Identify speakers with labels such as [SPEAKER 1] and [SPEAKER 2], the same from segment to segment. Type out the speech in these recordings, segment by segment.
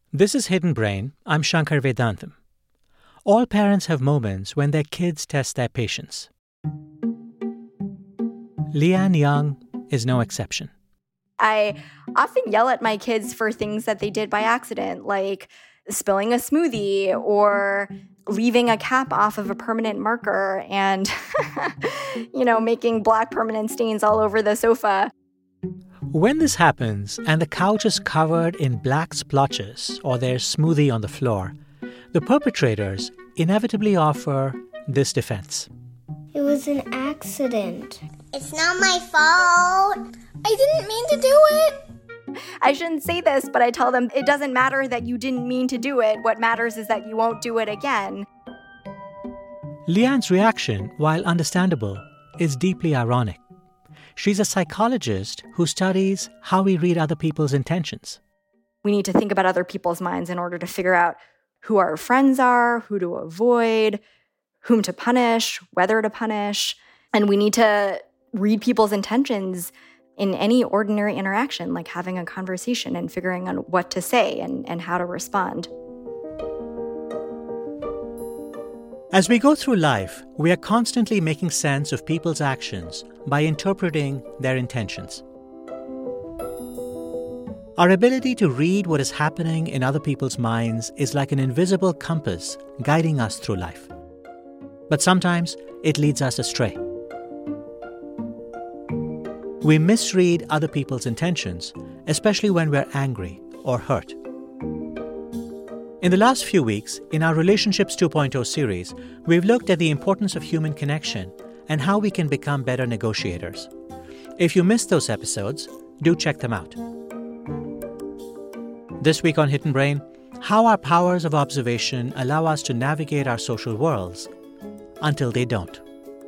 [SPEAKER 1] This is Hidden Brain. I'm Shankar Vedantam. All parents have moments when their kids test their patience. Leanne Young is no exception.
[SPEAKER 2] I often yell at my kids for things that they did by accident, like spilling a smoothie or leaving a cap off of a permanent marker and, making black permanent stains all over the sofa.
[SPEAKER 1] When this happens and the couch is covered in black splotches or there's smoothie on the floor, the perpetrators inevitably offer this defense.
[SPEAKER 3] It was an accident.
[SPEAKER 4] It's not my fault.
[SPEAKER 3] I didn't mean to do it.
[SPEAKER 2] I shouldn't say this, but I tell them it doesn't matter that you didn't mean to do it. What matters is that you won't do it again.
[SPEAKER 1] Leanne's reaction, while understandable, is deeply ironic. She's a psychologist who studies how we read other people's intentions.
[SPEAKER 2] We need to think about other people's minds in order to figure out who our friends are, who to avoid, whom to punish, whether to punish. And we need to read people's intentions in any ordinary interaction, like having a conversation and figuring out what to say and how to respond.
[SPEAKER 1] As we go through life, we are constantly making sense of people's actions by interpreting their intentions. Our ability to read what is happening in other people's minds is like an invisible compass guiding us through life. But sometimes it leads us astray. We misread other people's intentions, especially when we're angry or hurt. In the last few weeks, in our Relationships 2.0 series, we've looked at the importance of human connection and how we can become better negotiators. If you missed those episodes, do check them out. This week on Hidden Brain, how our powers of observation allow us to navigate our social worlds until they don't.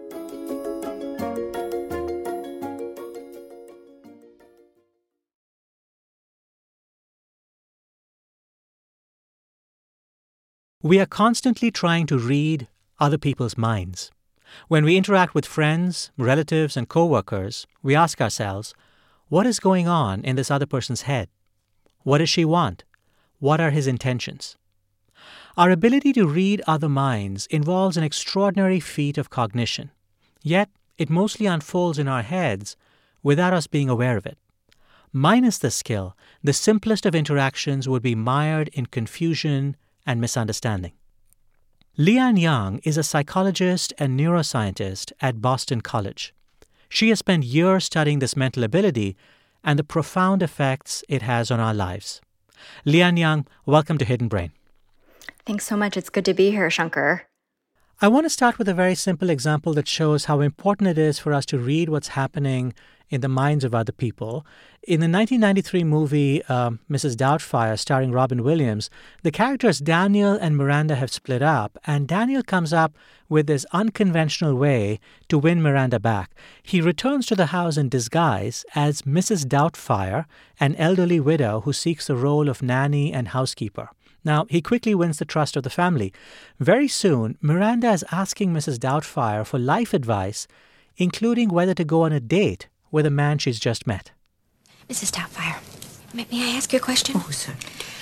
[SPEAKER 1] We are constantly trying to read other people's minds. When we interact with friends, relatives, and coworkers, we ask ourselves, what is going on in this other person's head? What does she want? What are his intentions? Our ability to read other minds involves an extraordinary feat of cognition. Yet, it mostly unfolds in our heads without us being aware of it. Minus this skill, the simplest of interactions would be mired in confusion and misunderstanding. Leanne Young is a psychologist and neuroscientist at Boston College. She has spent years studying this mental ability and the profound effects it has on our lives. Leanne Young, welcome to Hidden Brain.
[SPEAKER 2] Thanks so much. It's good to be here, Shankar.
[SPEAKER 1] I want to start with a very simple example that shows how important it is for us to read what's happening in the minds of other people. In the 1993 movie Mrs. Doubtfire, starring Robin Williams, the characters Daniel and Miranda have split up, and Daniel comes up with this unconventional way to win Miranda back. He returns to the house in disguise as Mrs. Doubtfire, an elderly widow who seeks the role of nanny and housekeeper. Now, he quickly wins the trust of the family. Very soon, Miranda is asking Mrs. Doubtfire for life advice, including whether to go on a date with a man she's just met.
[SPEAKER 5] Mrs. Doubtfire, may I ask you a question?
[SPEAKER 6] Oh, sir.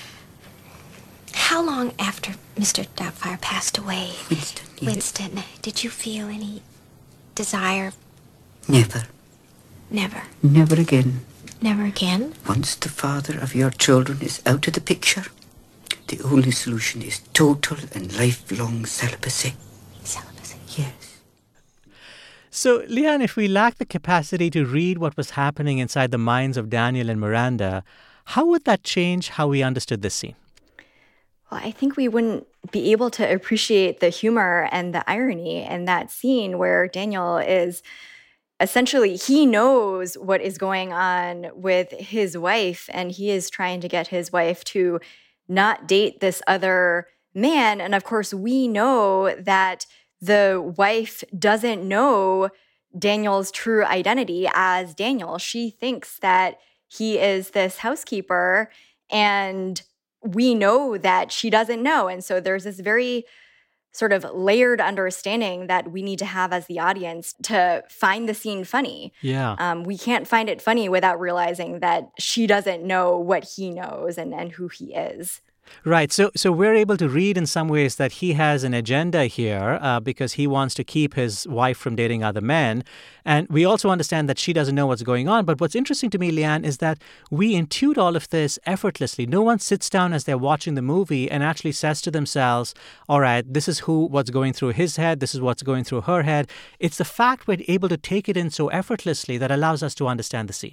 [SPEAKER 5] How long after Mr. Doubtfire passed away,
[SPEAKER 6] Winston,
[SPEAKER 5] did you feel any desire?
[SPEAKER 6] Never.
[SPEAKER 5] Never.
[SPEAKER 6] Never again.
[SPEAKER 5] Never again?
[SPEAKER 6] Once the father of your children is out of the picture, the only solution is total and lifelong celibacy.
[SPEAKER 5] Celibacy?
[SPEAKER 6] Yes.
[SPEAKER 1] So, Leanne, if we lack the capacity to read what was happening inside the minds of Daniel and Miranda, how would that change how we understood this scene?
[SPEAKER 2] Well, I think we wouldn't be able to appreciate the humor and the irony in that scene where Daniel is essentially, he knows what is going on with his wife, and he is trying to get his wife to not date this other man. And of course, we know that the wife doesn't know Daniel's true identity as Daniel. She thinks that he is this housekeeper, and we know that she doesn't know. And so there's this very sort of layered understanding that we need to have as the audience to find the scene funny.
[SPEAKER 1] Yeah.
[SPEAKER 2] We can't find it funny without realizing that she doesn't know what he knows and who he is.
[SPEAKER 1] Right. So we're able to read in some ways that he has an agenda here because he wants to keep his wife from dating other men. And we also understand that she doesn't know what's going on. But what's interesting to me, Leanne, is that we intuit all of this effortlessly. No one sits down as they're watching the movie and actually says to themselves, all right, this is what's going through his head. This is what's going through her head. It's the fact we're able to take it in so effortlessly that allows us to understand the scene.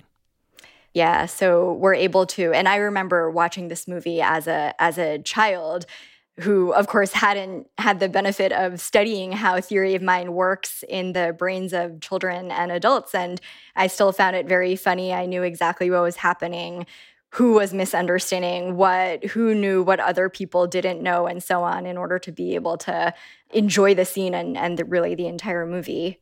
[SPEAKER 2] Yeah, so we're able to, and I remember watching this movie as a child who, of course, hadn't had the benefit of studying how theory of mind works in the brains of children and adults. And I still found it very funny. I knew exactly what was happening, who was misunderstanding what, who knew what other people didn't know, and so on, in order to be able to enjoy the scene and really the entire movie.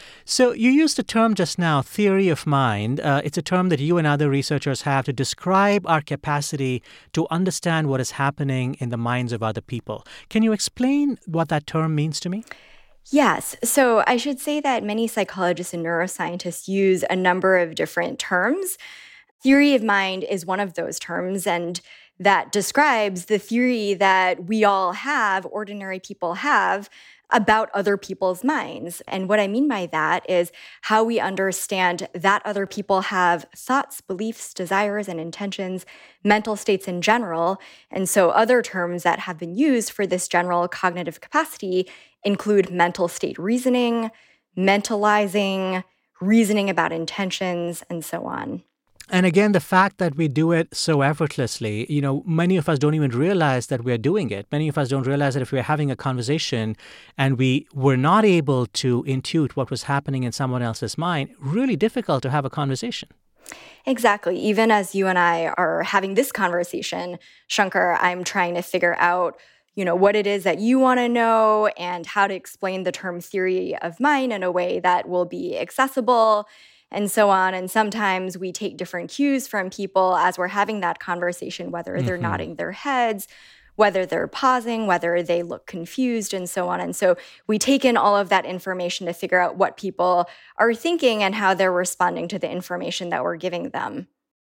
[SPEAKER 1] So you used a term just now, theory of mind. It's a term that you and other researchers have to describe our capacity to understand what is happening in the minds of other people. Can you explain what that term means to me?
[SPEAKER 2] Yes. So I should say that many psychologists and neuroscientists use a number of different terms. Theory of mind is one of those terms, and that describes the theory that we all have, ordinary people have, about other people's minds. And what I mean by that is how we understand that other people have thoughts, beliefs, desires, and intentions, mental states in general. And so other terms that have been used for this general cognitive capacity include mental state reasoning, mentalizing, reasoning about intentions, and so on.
[SPEAKER 1] And again, the fact that we do it so effortlessly, many of us don't even realize that we're doing it. Many of us don't realize that if we're having a conversation and we were not able to intuit what was happening in someone else's mind, really difficult to have a conversation.
[SPEAKER 2] Exactly. Even as you and I are having this conversation, Shankar, I'm trying to figure out what it is that you want to know and how to explain the term theory of mind in a way that will be accessible, and so on. And sometimes we take different cues from people as we're having that conversation, whether they're nodding their heads, whether they're pausing, whether they look confused, and so on. And so we take in all of that information to figure out what people are thinking and how they're responding to the information that we're giving them.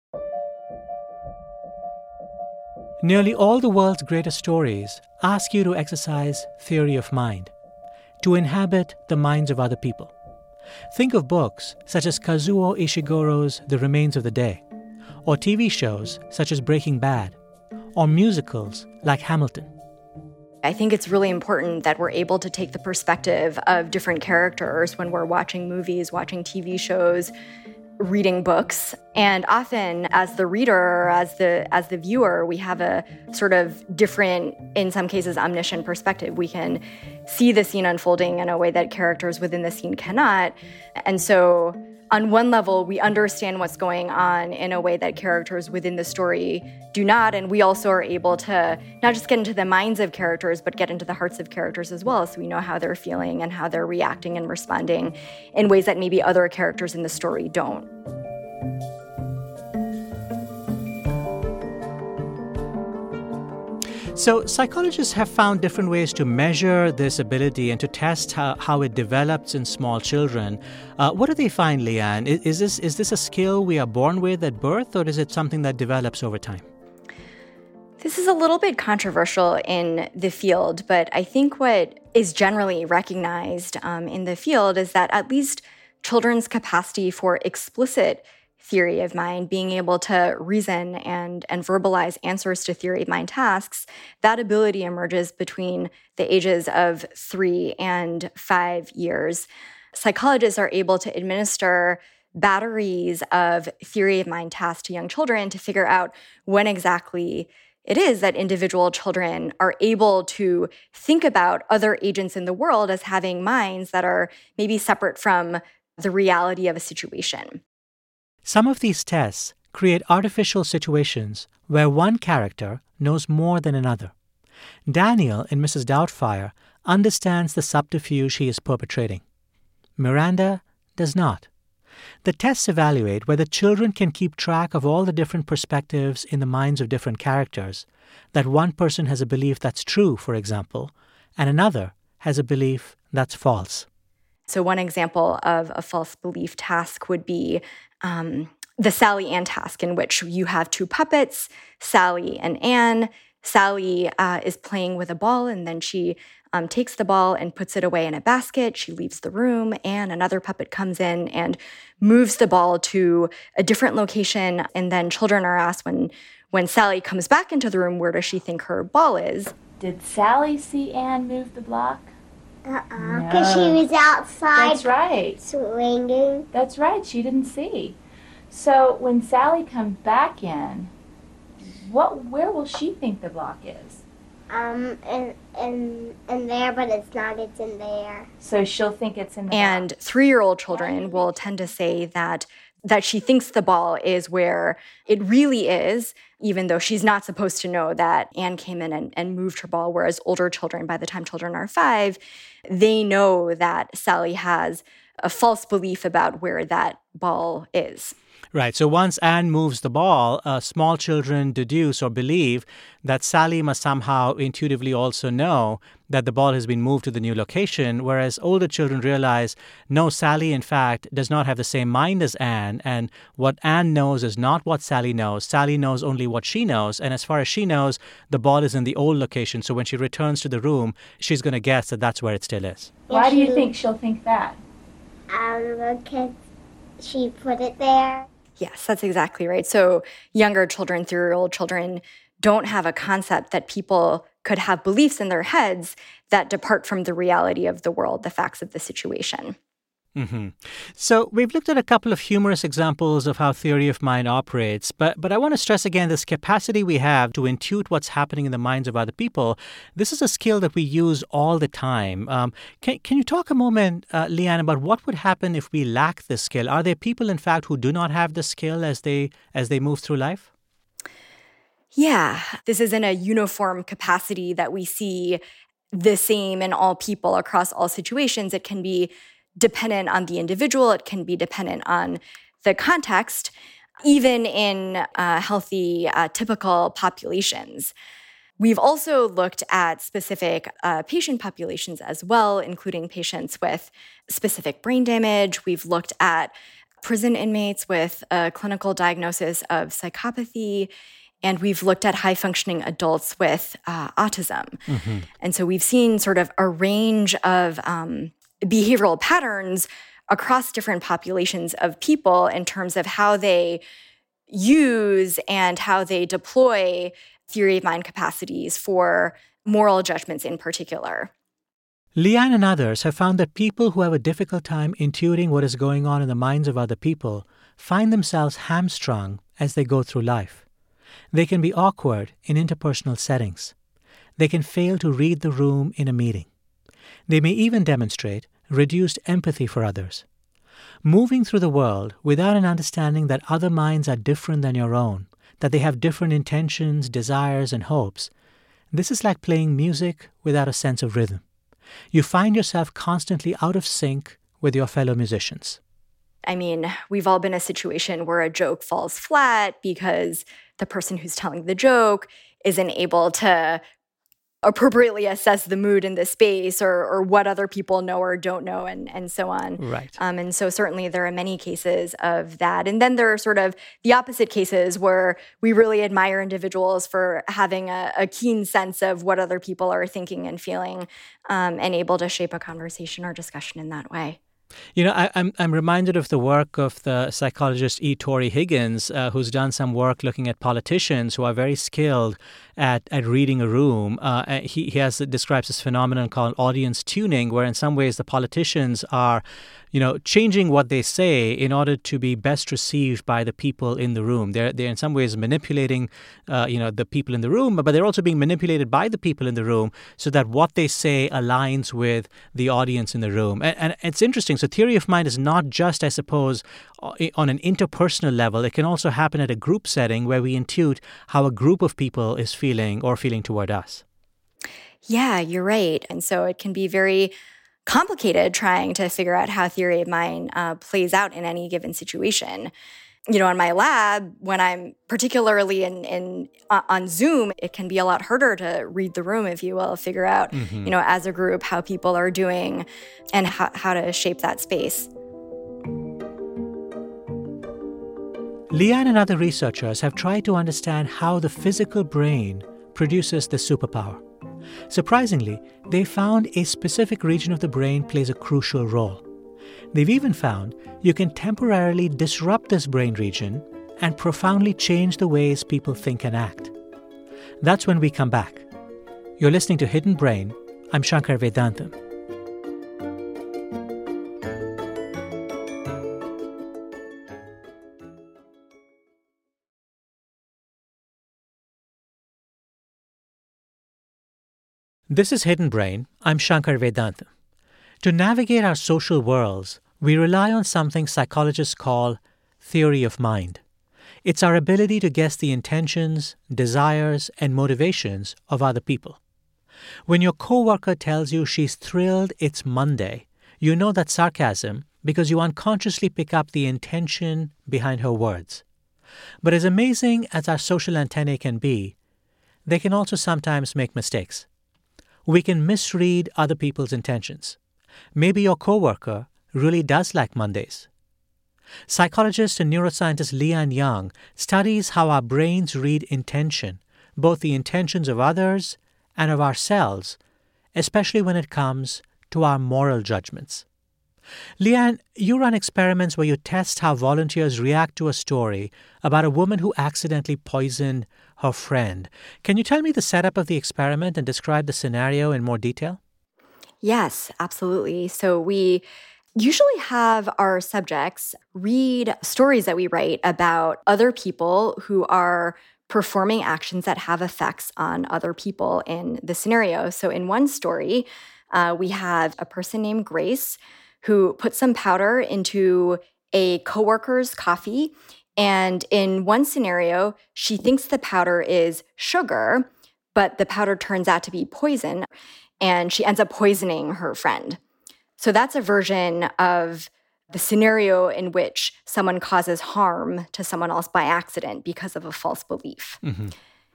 [SPEAKER 1] Nearly all the world's greatest stories ask you to exercise theory of mind, to inhabit the minds of other people. Think of books such as Kazuo Ishiguro's The Remains of the Day, or TV shows such as Breaking Bad, or musicals like Hamilton.
[SPEAKER 2] I think it's really important that we're able to take the perspective of different characters when we're watching movies, watching TV shows, reading books. And often as the reader or as the viewer, we have a sort of different, in some cases, omniscient perspective. We can see the scene unfolding in a way that characters within the scene cannot. And so on one level, we understand what's going on in a way that characters within the story do not. And we also are able to not just get into the minds of characters, but get into the hearts of characters as well. So we know how they're feeling and how they're reacting and responding in ways that maybe other characters in the story don't.
[SPEAKER 1] So psychologists have found different ways to measure this ability and to test how it develops in small children. What do they find, Leanne? Is this a skill we are born with at birth, or is it something that develops over time?
[SPEAKER 2] This is a little bit controversial in the field, but I think what is generally recognized in the field is that at least children's capacity for explicit theory of mind, being able to reason and verbalize answers to theory of mind tasks, that ability emerges between the ages of 3 and 5 years. Psychologists are able to administer batteries of theory of mind tasks to young children to figure out when exactly it is that individual children are able to think about other agents in the world as having minds that are maybe separate from the reality of a situation.
[SPEAKER 1] Some of these tests create artificial situations where one character knows more than another. Daniel in Mrs. Doubtfire understands the subterfuge he is perpetrating. Miranda does not. The tests evaluate whether children can keep track of all the different perspectives in the minds of different characters, that one person has a belief that's true, for example, and another has a belief that's false.
[SPEAKER 2] So one example of a false belief task would be the Sally Ann task, in which you have 2 puppets, Sally and Ann. Sally is playing with a ball, and then she takes the ball and puts it away in a basket. She leaves the room, and another puppet comes in and moves the ball to a different location. And then children are asked when Sally comes back into the room, where does she think her ball is?
[SPEAKER 7] Did Sally see Anne move the block?
[SPEAKER 4] Because she was outside.
[SPEAKER 7] That's right.
[SPEAKER 4] Swinging.
[SPEAKER 7] That's right. She didn't see. So when Sally comes back in, where will she think the block is?
[SPEAKER 4] In there, but it's not. It's in there.
[SPEAKER 7] So she'll think it's in the
[SPEAKER 2] And
[SPEAKER 7] box.
[SPEAKER 2] 3-year-old children will tend to say that she thinks the ball is where it really is, even though she's not supposed to know that Anne came in and moved her ball, whereas older children, by the time children are 5, they know that Sally has a false belief about where that ball is.
[SPEAKER 1] Right. So once Anne moves the ball, small children deduce or believe that Sally must somehow intuitively also know that the ball has been moved to the new location, whereas older children realize, no, Sally, in fact, does not have the same mind as Anne, and what Anne knows is not what Sally knows. Sally knows only what she knows, and as far as she knows, the ball is in the old location, so when she returns to the room, she's going to guess that that's where it still is.
[SPEAKER 7] Why do you think she'll think that?
[SPEAKER 4] Because she put it there.
[SPEAKER 2] Yes, that's exactly right. So younger children, 3-year-old children, don't have a concept that people could have beliefs in their heads that depart from the reality of the world, the facts of the situation.
[SPEAKER 1] Mm-hmm. So we've looked at a couple of humorous examples of how theory of mind operates, but I want to stress again this capacity we have to intuit what's happening in the minds of other people. This is a skill that we use all the time. Can you talk a moment, Leanne, about what would happen if we lack this skill? Are there people, in fact, who do not have the skill as they move through life?
[SPEAKER 2] Yeah, this isn't a uniform capacity that we see the same in all people across all situations. It can be dependent on the individual. It can be dependent on the context, even in healthy, typical populations. We've also looked at specific patient populations as well, including patients with specific brain damage. We've looked at prison inmates with a clinical diagnosis of psychopathy, and we've looked at high-functioning adults with autism. Mm-hmm. And so we've seen sort of a range of behavioral patterns across different populations of people in terms of how they use and how they deploy theory of mind capacities for moral judgments in particular.
[SPEAKER 1] Leanne and others have found that people who have a difficult time intuiting what is going on in the minds of other people find themselves hamstrung as they go through life. They can be awkward in interpersonal settings. They can fail to read the room in a meeting. They may even demonstrate reduced empathy for others. Moving through the world without an understanding that other minds are different than your own, that they have different intentions, desires, and hopes, this is like playing music without a sense of rhythm. You find yourself constantly out of sync with your fellow musicians.
[SPEAKER 2] I mean, we've all been in a situation where a joke falls flat because the person who's telling the joke isn't able to appropriately assess the mood in the space or what other people know or don't know and so on.
[SPEAKER 1] Right.
[SPEAKER 2] And so certainly there are many cases of that. And then there are sort of the opposite cases where we really admire individuals for having a keen sense of what other people are thinking and feeling and able to shape a conversation or discussion in that way.
[SPEAKER 1] You know, I'm reminded of the work of the psychologist E. Torrey Higgins, who's done some work looking at politicians who are very skilled at reading a room. He describes this phenomenon called audience tuning, where in some ways the politicians are, changing what they say in order to be best received by the people in the room. They're in some ways manipulating, the people in the room, but they're also being manipulated by the people in the room so that what they say aligns with the audience in the room. And it's interesting. So theory of mind is not just, I suppose, on an interpersonal level. It can also happen at a group setting where we intuit how a group of people is feeling toward us.
[SPEAKER 2] Yeah, you're right. And so it can be very complicated trying to figure out how theory of mind plays out in any given situation. In my lab, when I'm particularly on Zoom, it can be a lot harder to read the room, if you will, figure out, as a group, how people are doing and how to shape that space.
[SPEAKER 1] Leanne and other researchers have tried to understand how the physical brain produces the superpower. Surprisingly, they found a specific region of the brain plays a crucial role. They've even found you can temporarily disrupt this brain region and profoundly change the ways people think and act. That's when we come back. You're listening to Hidden Brain. I'm Shankar Vedantam. This is Hidden Brain. I'm Shankar Vedantam. To navigate our social worlds, we rely on something psychologists call theory of mind. It's our ability to guess the intentions, desires, and motivations of other people. When your coworker tells you she's thrilled it's Monday, you know that's sarcasm because you unconsciously pick up the intention behind her words. But as amazing as our social antennae can be, they can also sometimes make mistakes. We can misread other people's intentions. Maybe your coworker really does like Mondays. Psychologist and neuroscientist Leanne Young studies how our brains read intention, both the intentions of others and of ourselves, especially when it comes to our moral judgments. Leanne, you run experiments where you test how volunteers react to a story about a woman who accidentally poisoned her friend. Can you tell me the setup of the experiment and describe the scenario in more detail?
[SPEAKER 2] Yes, absolutely. So we usually have our subjects read stories that we write about other people who are performing actions that have effects on other people in the scenario. So in one story, we have a person named Grace who put some powder into a coworker's coffee. And in one scenario, she thinks the powder is sugar, but the powder turns out to be poison, and she ends up poisoning her friend. So that's a version of the scenario in which someone causes harm to someone else by accident because of a false belief. Mm-hmm.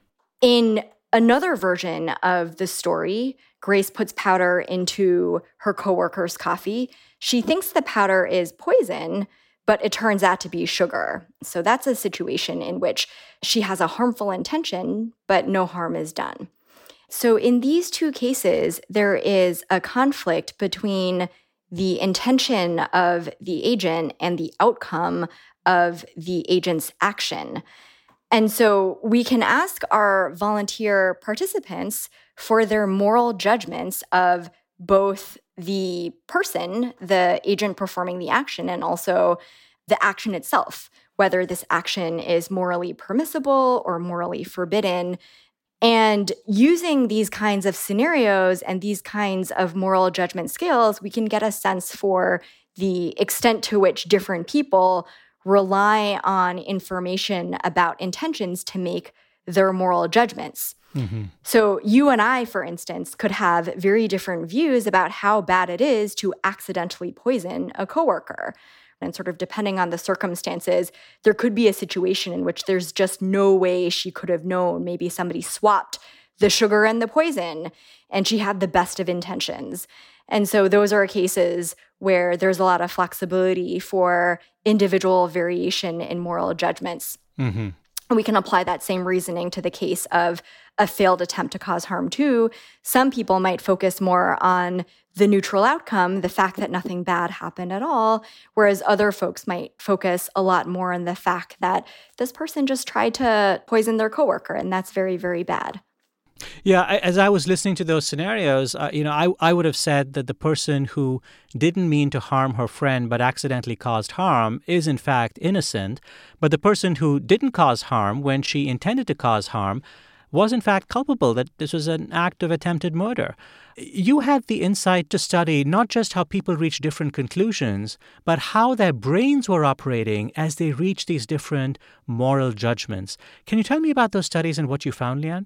[SPEAKER 2] In another version of the story, Grace puts powder into her coworker's coffee. She thinks the powder is poison, but it turns out to be sugar. So that's a situation in which she has a harmful intention, but no harm is done. So in these two cases, there is a conflict between the intention of the agent and the outcome of the agent's action. And so we can ask our volunteer participants for their moral judgments of both the person, the agent performing the action, and also the action itself, whether this action is morally permissible or morally forbidden. And using these kinds of scenarios and these kinds of moral judgment scales, we can get a sense for the extent to which different people rely on information about intentions to make their moral judgments. Mm-hmm. So you and I, for instance, could have very different views about how bad it is to accidentally poison a coworker. And sort of depending on the circumstances, there could be a situation in which there's just no way she could have known. Maybe somebody swapped the sugar and the poison, and she had the best of intentions. And so those are cases where there's a lot of flexibility for individual variation in moral judgments. Mm-hmm. And we can apply that same reasoning to the case of a failed attempt to cause harm too. Some people might focus more on the neutral outcome, the fact that nothing bad happened at all, whereas other folks might focus a lot more on the fact that this person just tried to poison their coworker, and that's very, very bad.
[SPEAKER 1] Yeah, as I was listening to those scenarios, I would have said that the person who didn't mean to harm her friend but accidentally caused harm is in fact innocent, but the person who didn't cause harm when she intended to cause harm was in fact culpable, that this was an act of attempted murder. You had the insight to study not just how people reach different conclusions, but how their brains were operating as they reached these different moral judgments. Can you tell me about those studies and what you found, Leanne?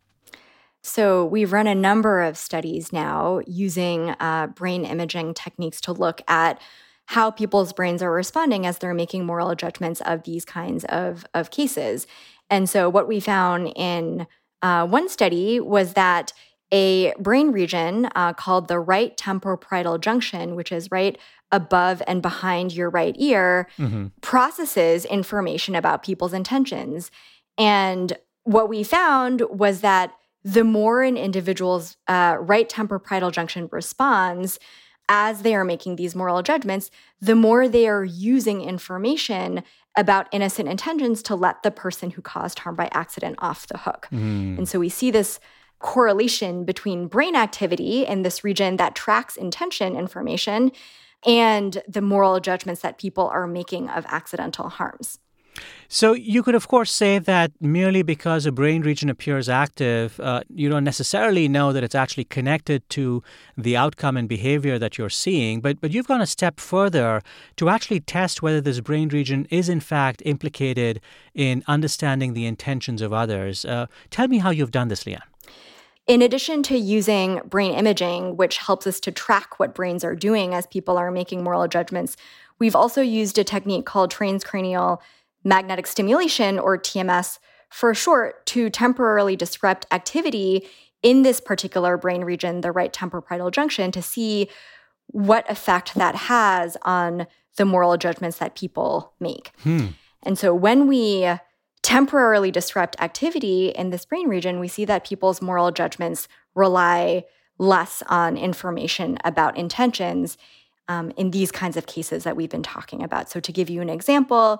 [SPEAKER 2] So we've run a number of studies now using brain imaging techniques to look at how people's brains are responding as they're making moral judgments of these kinds of cases. And so what we found in one study was that a brain region called the right temporoparietal junction, which is right above and behind your right ear, processes information about people's intentions. And what we found was that the more an individual's right temporal junction responds as they are making these moral judgments, the more they are using information about innocent intentions to let the person who caused harm by accident off the hook. And so we see this correlation between brain activity in this region that tracks intention information and the moral judgments that people are making of accidental harms.
[SPEAKER 1] So you could, of course, say that merely because a brain region appears active, you don't necessarily know that it's actually connected to the outcome and behavior that you're seeing. But you've gone a step further to actually test whether this brain region is, in fact, implicated in understanding the intentions of others. Tell me how you've done this, Leanne.
[SPEAKER 2] In addition to using brain imaging, which helps us to track what brains are doing as people are making moral judgments, we've also used a technique called transcranial magnetic stimulation, or TMS for short, to temporarily disrupt activity in this particular brain region, the right temporoparietal junction, to see what effect that has on the moral judgments that people make. And so when we temporarily disrupt activity in this brain region, we see that people's moral judgments rely less on information about intentions in these kinds of cases that we've been talking about. So to give you an example,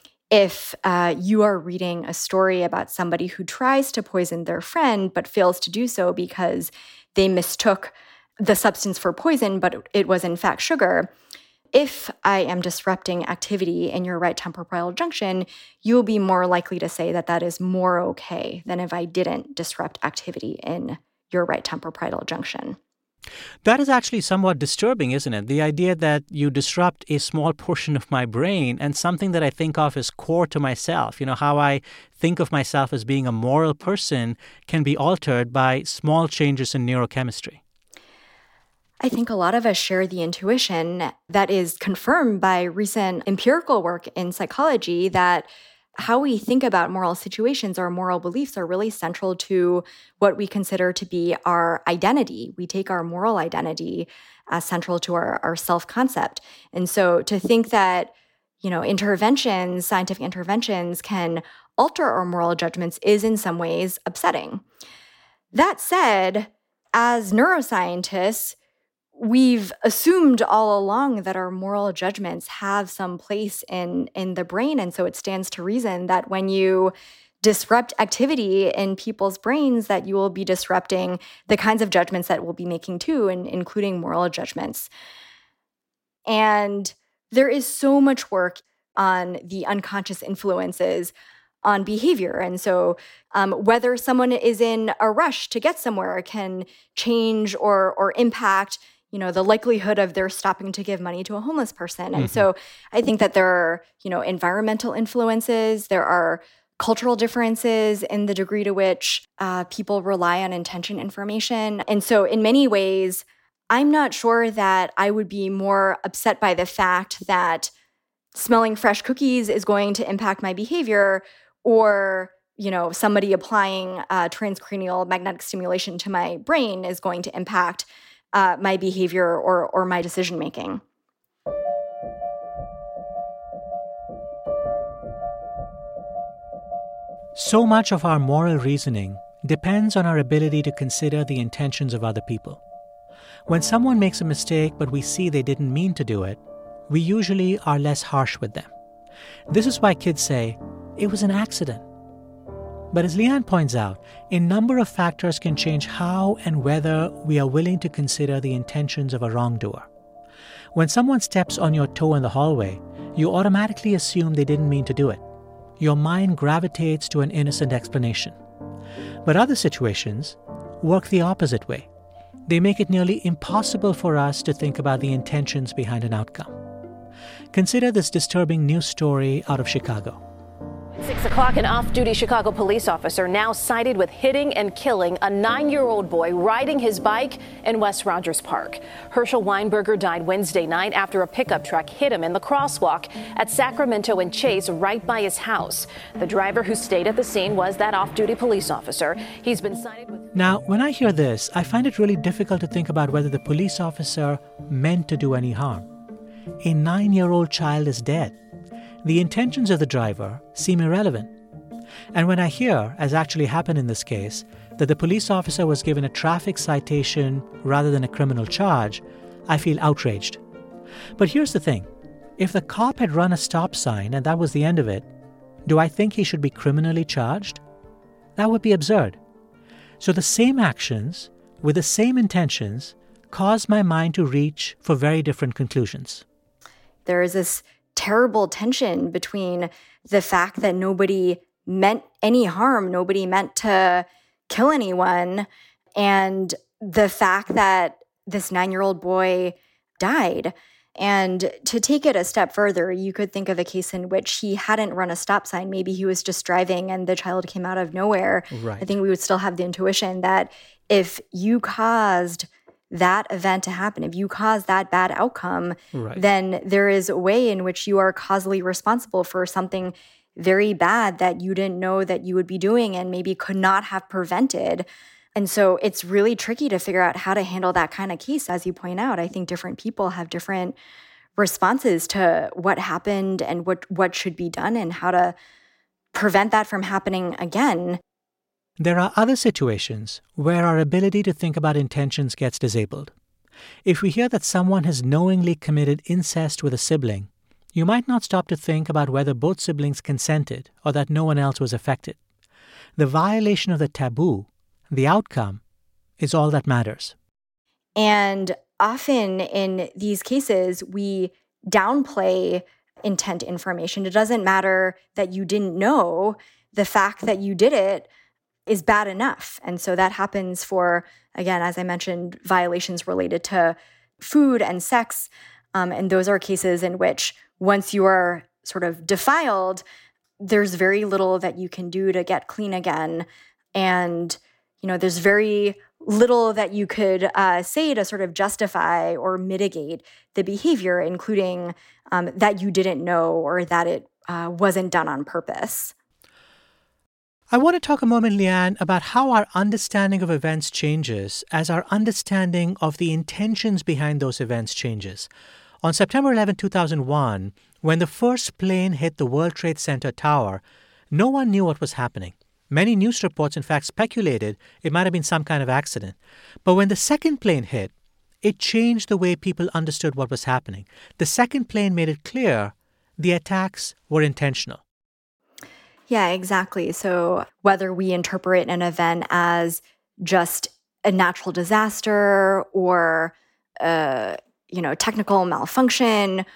[SPEAKER 2] if you are reading a story about somebody who tries to poison their friend but fails to do so because they mistook the substance for poison, but it was in fact sugar, if I am disrupting activity in your right temporal junction, you'll be more likely to say that that is more okay than if I didn't disrupt activity in your right temporal junction.
[SPEAKER 1] That is actually somewhat disturbing, isn't it? The idea that you disrupt a small portion of my brain and something that I think of as core to myself. You know, how I think of myself as being a moral person can be altered by small changes in neurochemistry.
[SPEAKER 2] I think a lot of us share the intuition that is confirmed by recent empirical work in psychology that how we think about moral situations or moral beliefs are really central to what we consider to be our identity. We take our moral identity as central to our self-concept. And so to think that, interventions, scientific interventions can alter our moral judgments is in some ways upsetting. That said, as neuroscientists, we've assumed all along that our moral judgments have some place in the brain. And so it stands to reason that when you disrupt activity in people's brains, that you will be disrupting the kinds of judgments that we'll be making too, including moral judgments. And there is so much work on the unconscious influences on behavior. And so whether someone is in a rush to get somewhere can change or impact the likelihood of their stopping to give money to a homeless person. And so I think that there are, environmental influences, there are cultural differences in the degree to which people rely on intention information. And so in many ways, I'm not sure that I would be more upset by the fact that smelling fresh cookies is going to impact my behavior, or somebody applying transcranial magnetic stimulation to my brain is going to impact my behavior or my decision-making.
[SPEAKER 1] So much of our moral reasoning depends on our ability to consider the intentions of other people. When someone makes a mistake but we see they didn't mean to do it, we usually are less harsh with them. This is why kids say, "It was an accident." But as Leanne points out, a number of factors can change how and whether we are willing to consider the intentions of a wrongdoer. When someone steps on your toe in the hallway, you automatically assume they didn't mean to do it. Your mind gravitates to an innocent explanation. But other situations work the opposite way. They make it nearly impossible for us to think about the intentions behind an outcome. Consider this disturbing news story out of Chicago.
[SPEAKER 8] 6 o'clock, an off-duty Chicago police officer now cited with hitting and killing a 9-year-old boy riding his bike in West Rogers Park. Herschel Weinberger died Wednesday night after a pickup truck hit him in the crosswalk at Sacramento and Chase right by his house. The driver who stayed at the scene was that off-duty police officer. He's been cited with...
[SPEAKER 1] Now, when I hear this, I find it really difficult to think about whether the police officer meant to do any harm. A 9-year-old child is dead. The intentions of the driver seem irrelevant. And when I hear, as actually happened in this case, that the police officer was given a traffic citation rather than a criminal charge, I feel outraged. But here's the thing. If the cop had run a stop sign and that was the end of it, do I think he should be criminally charged? That would be absurd. So the same actions, with the same intentions, cause my mind to reach for very different conclusions.
[SPEAKER 2] There is this terrible tension between the fact that nobody meant any harm, nobody meant to kill anyone, and the fact that this 9-year-old boy died. And to take it a step further, you could think of a case in which he hadn't run a stop sign. Maybe he was just driving and the child came out of nowhere.
[SPEAKER 1] Right.
[SPEAKER 2] I think we would still have the intuition that if you caused that event to happen, if you caused that bad outcome,
[SPEAKER 1] right,
[SPEAKER 2] then there is a way in which you are causally responsible for something very bad that you didn't know that you would be doing and maybe could not have prevented. And so it's really tricky to figure out how to handle that kind of case. As you point out, I think different people have different responses to what happened and what should be done and how to prevent that from happening again.
[SPEAKER 1] There are other situations where our ability to think about intentions gets disabled. If we hear that someone has knowingly committed incest with a sibling, you might not stop to think about whether both siblings consented or that no one else was affected. The violation of the taboo, the outcome, is all that matters.
[SPEAKER 2] And often in these cases, we downplay intent information. It doesn't matter that you didn't know. The fact that you did it is bad enough. And so that happens for, again, as I mentioned, violations related to food and sex. And those are cases in which once you are sort of defiled, there's very little that you can do to get clean again. And there's very little that you could say to sort of justify or mitigate the behavior, including that you didn't know or that it wasn't done on purpose.
[SPEAKER 1] I want to talk a moment, Leanne, about how our understanding of events changes as our understanding of the intentions behind those events changes. On September 11, 2001, when the first plane hit the World Trade Center tower, no one knew what was happening. Many news reports, in fact, speculated it might have been some kind of accident. But when the second plane hit, it changed the way people understood what was happening. The second plane made it clear the attacks were intentional.
[SPEAKER 2] Yeah, exactly. So whether we interpret an event as just a natural disaster or technical malfunction,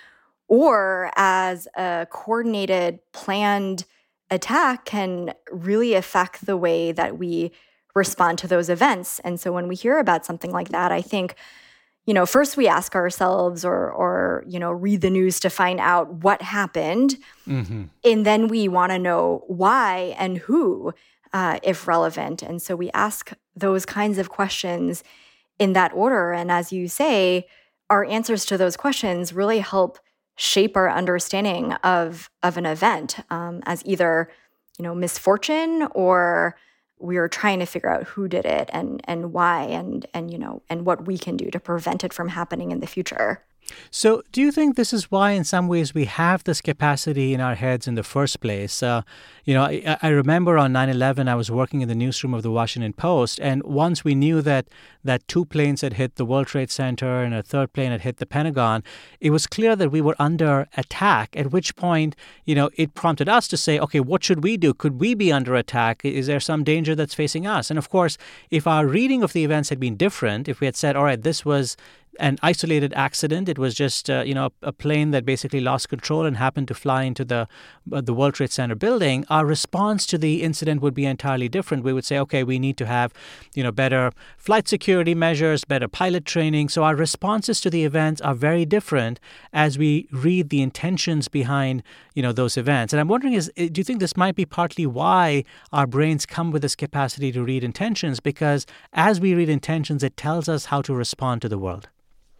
[SPEAKER 2] or as a coordinated, planned attack can really affect the way that we respond to those events. And so when we hear about something like that, I think, first we ask ourselves or read the news to find out what happened. Mm-hmm. And then we want to know why and who, if relevant. And so we ask those kinds of questions in that order. And as you say, our answers to those questions really help shape our understanding of an event as either, misfortune or we are trying to figure out who did it and why and what we can do to prevent it from happening in the future.
[SPEAKER 1] So do you think this is why in some ways we have this capacity in our heads in the first place? I remember on 9/11, I was working in the newsroom of the Washington Post, and once we knew that 2 planes had hit the World Trade Center and a 3rd plane had hit the Pentagon, it was clear that we were under attack, at which point, it prompted us to say, okay, what should we do? Could we be under attack? Is there some danger that's facing us? And of course, if our reading of the events had been different, if we had said, all right, this was an isolated accident. It was just, a plane that basically lost control and happened to fly into the World Trade Center building. Our response to the incident would be entirely different. We would say, okay, we need to have, better flight security measures, better pilot training. So our responses to the events are very different as we read the intentions behind, those events. And I'm wondering, do you think this might be partly why our brains come with this capacity to read intentions? Because as we read intentions, it tells us how to respond to the world.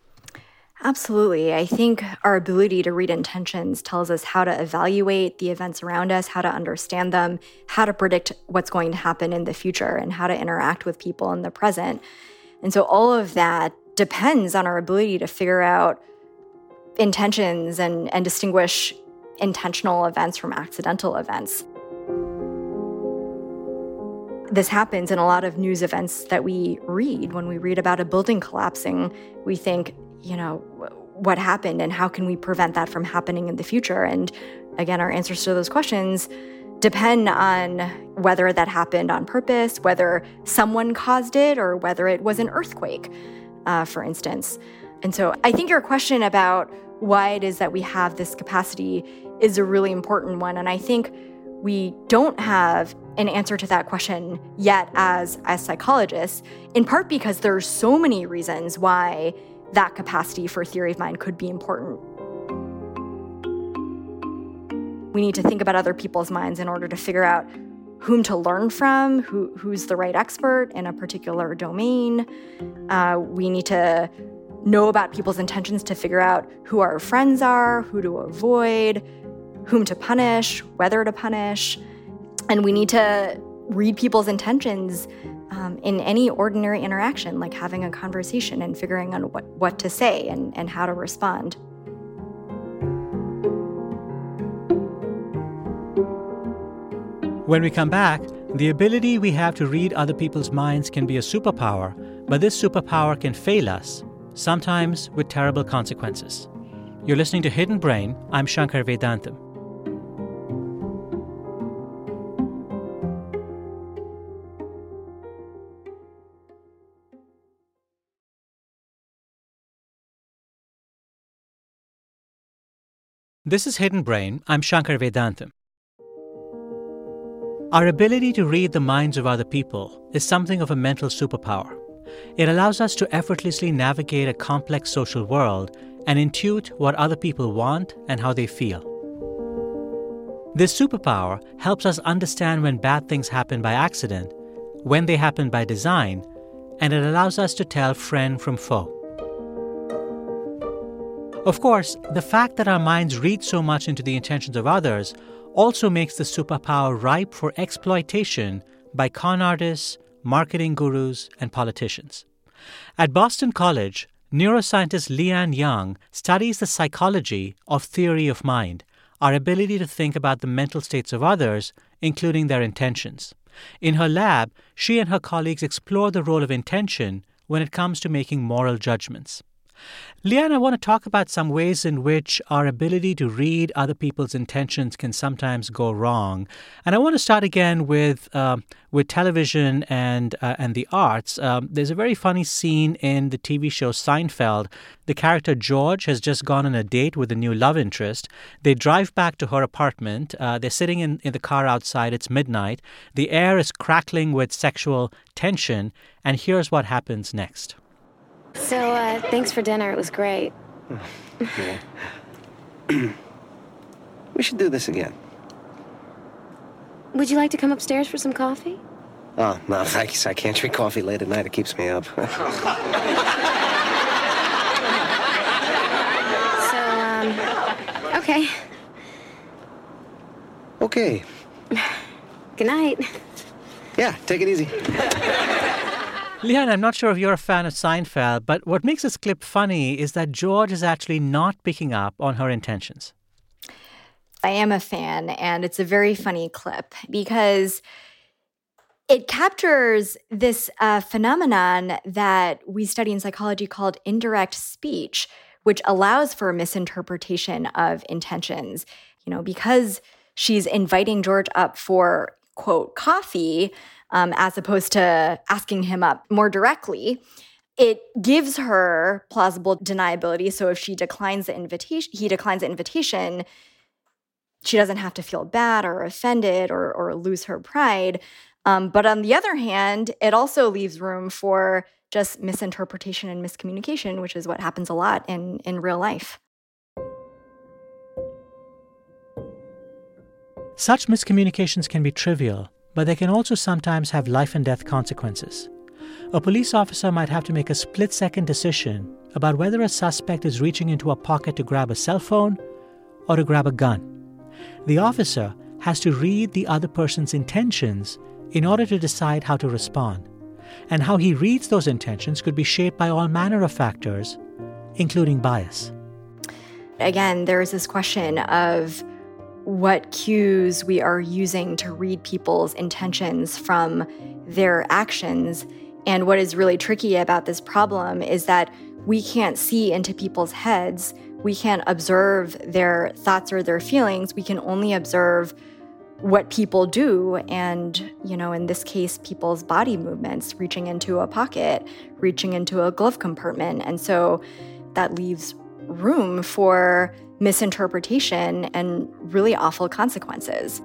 [SPEAKER 2] Absolutely. I think our ability to read intentions tells us how to evaluate the events around us, how to understand them, how to predict what's going to happen in the future, and how to interact with people in the present. And so all of that depends on our ability to figure out intentions and distinguish intentional events from accidental events. This happens in a lot of news events that we read. When we read about a building collapsing, we think, what happened and how can we prevent that from happening in the future? And again, our answers to those questions depend on whether that happened on purpose, whether someone caused it, or whether it was an earthquake, for instance. And so I think your question about why it is that we have this capacity is a really important one. And I think we don't have an answer to that question yet as psychologists, in part because there are so many reasons why that capacity for theory of mind could be important. We need to think about other people's minds in order to figure out whom to learn from, who's the right expert in a particular domain. We need to know about people's intentions to figure out who our friends are, who to avoid, whom to punish, whether to punish. And we need to read people's intentions in any ordinary interaction, like having a conversation and figuring out what to say and how to respond.
[SPEAKER 1] When we come back, the ability we have to read other people's minds can be a superpower, but this superpower can fail us, sometimes with terrible consequences. You're listening to Hidden Brain. I'm Shankar Vedantam. This is Hidden Brain. I'm Shankar Vedantam. Our ability to read the minds of other people is something of a mental superpower. It allows us to effortlessly navigate a complex social world and intuit what other people want and how they feel. This superpower helps us understand when bad things happen by accident, when they happen by design, and it allows us to tell friend from foe. Of course, the fact that our minds read so much into the intentions of others also makes the superpower ripe for exploitation by con artists, marketing gurus, and politicians. At Boston College, neuroscientist Leanne Young studies the psychology of theory of mind, our ability to think about the mental states of others, including their intentions. In her lab, she and her colleagues explore the role of intention when it comes to making moral judgments. Leanne, I want to talk about some ways in which our ability to read other people's intentions can sometimes go wrong. And I want to start again with television and the arts. There's a very funny scene in the TV show Seinfeld. The character George has just gone on a date with a new love interest. They drive back to her apartment. They're sitting in the car outside. It's midnight. The air is crackling with sexual tension. And here's what happens next.
[SPEAKER 5] So, thanks for dinner. It was great.
[SPEAKER 9] Yeah. We should do this again.
[SPEAKER 5] Would you like to come upstairs for some coffee?
[SPEAKER 9] Oh, no, thanks. I can't drink coffee late at night. It keeps me up.
[SPEAKER 5] Okay.
[SPEAKER 9] Okay.
[SPEAKER 5] Good night.
[SPEAKER 9] Yeah, take it easy.
[SPEAKER 1] Leanne, I'm not sure if you're a fan of Seinfeld, but what makes this clip funny is that George is actually not picking up on her intentions.
[SPEAKER 2] I am a fan, and it's a very funny clip because it captures this phenomenon that we study in psychology called indirect speech, which allows for misinterpretation of intentions. Because she's inviting George up for, quote, coffee, as opposed to asking him up more directly, it gives her plausible deniability. So if he declines the invitation, she doesn't have to feel bad or offended or lose her pride. But on the other hand, it also leaves room for just misinterpretation and miscommunication, which is what happens a lot in real life.
[SPEAKER 1] Such miscommunications can be trivial, but they can also sometimes have life and death consequences. A police officer might have to make a split-second decision about whether a suspect is reaching into a pocket to grab a cell phone or to grab a gun. The officer has to read the other person's intentions in order to decide how to respond. And how he reads those intentions could be shaped by all manner of factors, including bias.
[SPEAKER 2] Again, there is this question of what cues we are using to read people's intentions from their actions. And what is really tricky about this problem is that we can't see into people's heads. We can't observe their thoughts or their feelings. We can only observe what people do. And, in this case, people's body movements, reaching into a pocket, reaching into a glove compartment. And so that leaves room for misinterpretation and really awful consequences.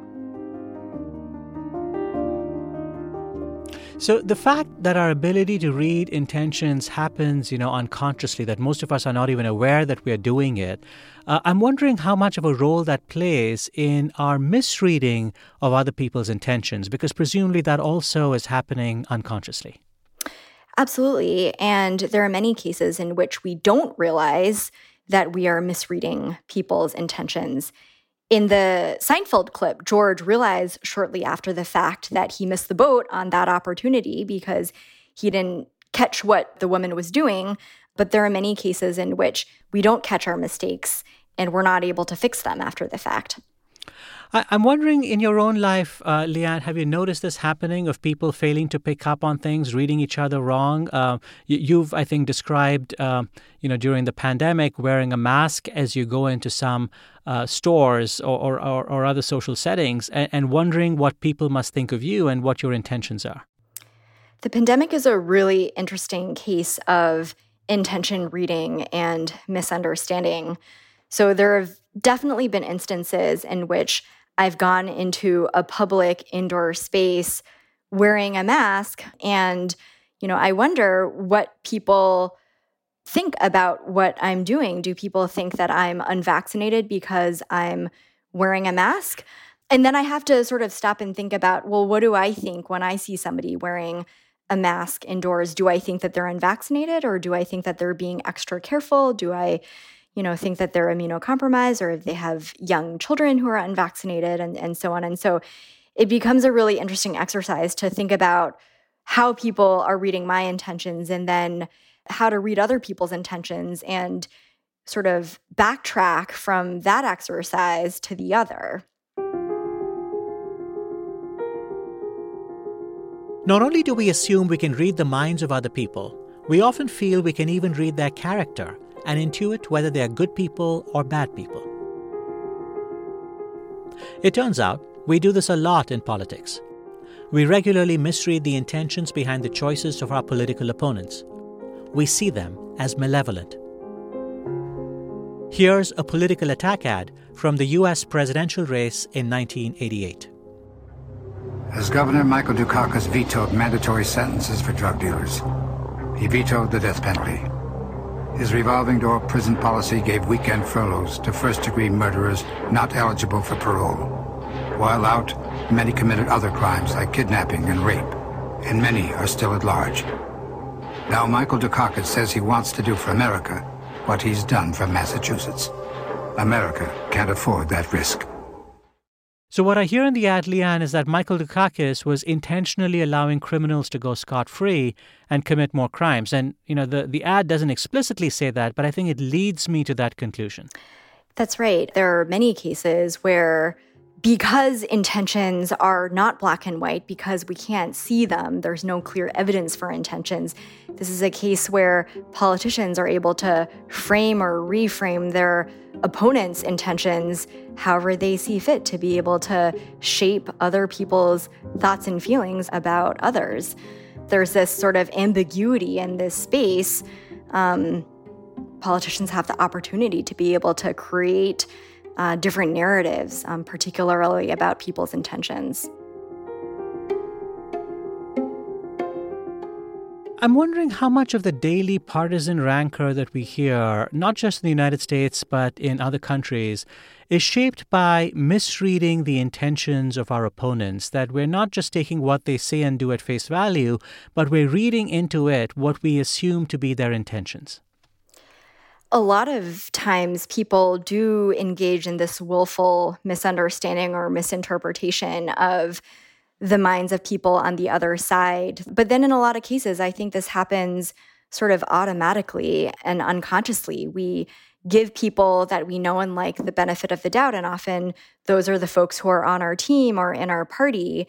[SPEAKER 1] So the fact that our ability to read intentions happens, unconsciously, that most of us are not even aware that we are doing it, I'm wondering how much of a role that plays in our misreading of other people's intentions, because presumably that also is happening unconsciously.
[SPEAKER 2] Absolutely. And there are many cases in which we don't realize that we are misreading people's intentions. In the Seinfeld clip, George realized shortly after the fact that he missed the boat on that opportunity because he didn't catch what the woman was doing. But there are many cases in which we don't catch our mistakes and we're not able to fix them after the fact.
[SPEAKER 1] I'm wondering, in your own life, Leanne, have you noticed this happening of people failing to pick up on things, reading each other wrong? You've, I think, described, during the pandemic, wearing a mask as you go into some stores or other social settings and wondering what people must think of you and what your intentions are.
[SPEAKER 2] The pandemic is a really interesting case of intention reading and misunderstanding. So there have definitely been instances in which I've gone into a public indoor space wearing a mask, and, I wonder what people think about what I'm doing. Do people think that I'm unvaccinated because I'm wearing a mask? And then I have to sort of stop and think about, well, what do I think when I see somebody wearing a mask indoors? Do I think that they're unvaccinated, or do I think that they're being extra careful? Do I think that they're immunocompromised, or if they have young children who are unvaccinated, and so on. And so it becomes a really interesting exercise to think about how people are reading my intentions and then how to read other people's intentions and sort of backtrack from that exercise to the other.
[SPEAKER 1] Not only do we assume we can read the minds of other people, we often feel we can even read their character and intuit whether they are good people or bad people. It turns out we do this a lot in politics. We regularly misread the intentions behind the choices of our political opponents. We see them as malevolent. Here's a political attack ad from the U.S. presidential race in 1988.
[SPEAKER 10] As governor, Michael Dukakis vetoed mandatory sentences for drug dealers. He vetoed the death penalty. His revolving door prison policy gave weekend furloughs to first-degree murderers not eligible for parole. While out, many committed other crimes like kidnapping and rape, and many are still at large. Now Michael Dukakis says he wants to do for America what he's done for Massachusetts. America can't afford that risk.
[SPEAKER 1] So what I hear in the ad, Leanne, is that Michael Dukakis was intentionally allowing criminals to go scot-free and commit more crimes. And, the ad doesn't explicitly say that, but I think it leads me to that conclusion.
[SPEAKER 2] That's right. There are many cases where, because intentions are not black and white, because we can't see them, there's no clear evidence for intentions. This is a case where politicians are able to frame or reframe their opponents' intentions however they see fit to be able to shape other people's thoughts and feelings about others. There's this sort of ambiguity in this space. Politicians have the opportunity to be able to create different narratives, particularly about people's intentions.
[SPEAKER 1] I'm wondering how much of the daily partisan rancor that we hear, not just in the United States, but in other countries, is shaped by misreading the intentions of our opponents, that we're not just taking what they say and do at face value, but we're reading into it what we assume to be their intentions.
[SPEAKER 2] A lot of times people do engage in this willful misunderstanding or misinterpretation of the minds of people on the other side. But then in a lot of cases, I think this happens sort of automatically and unconsciously. We give people that we know and like the benefit of the doubt, and often those are the folks who are on our team or in our party.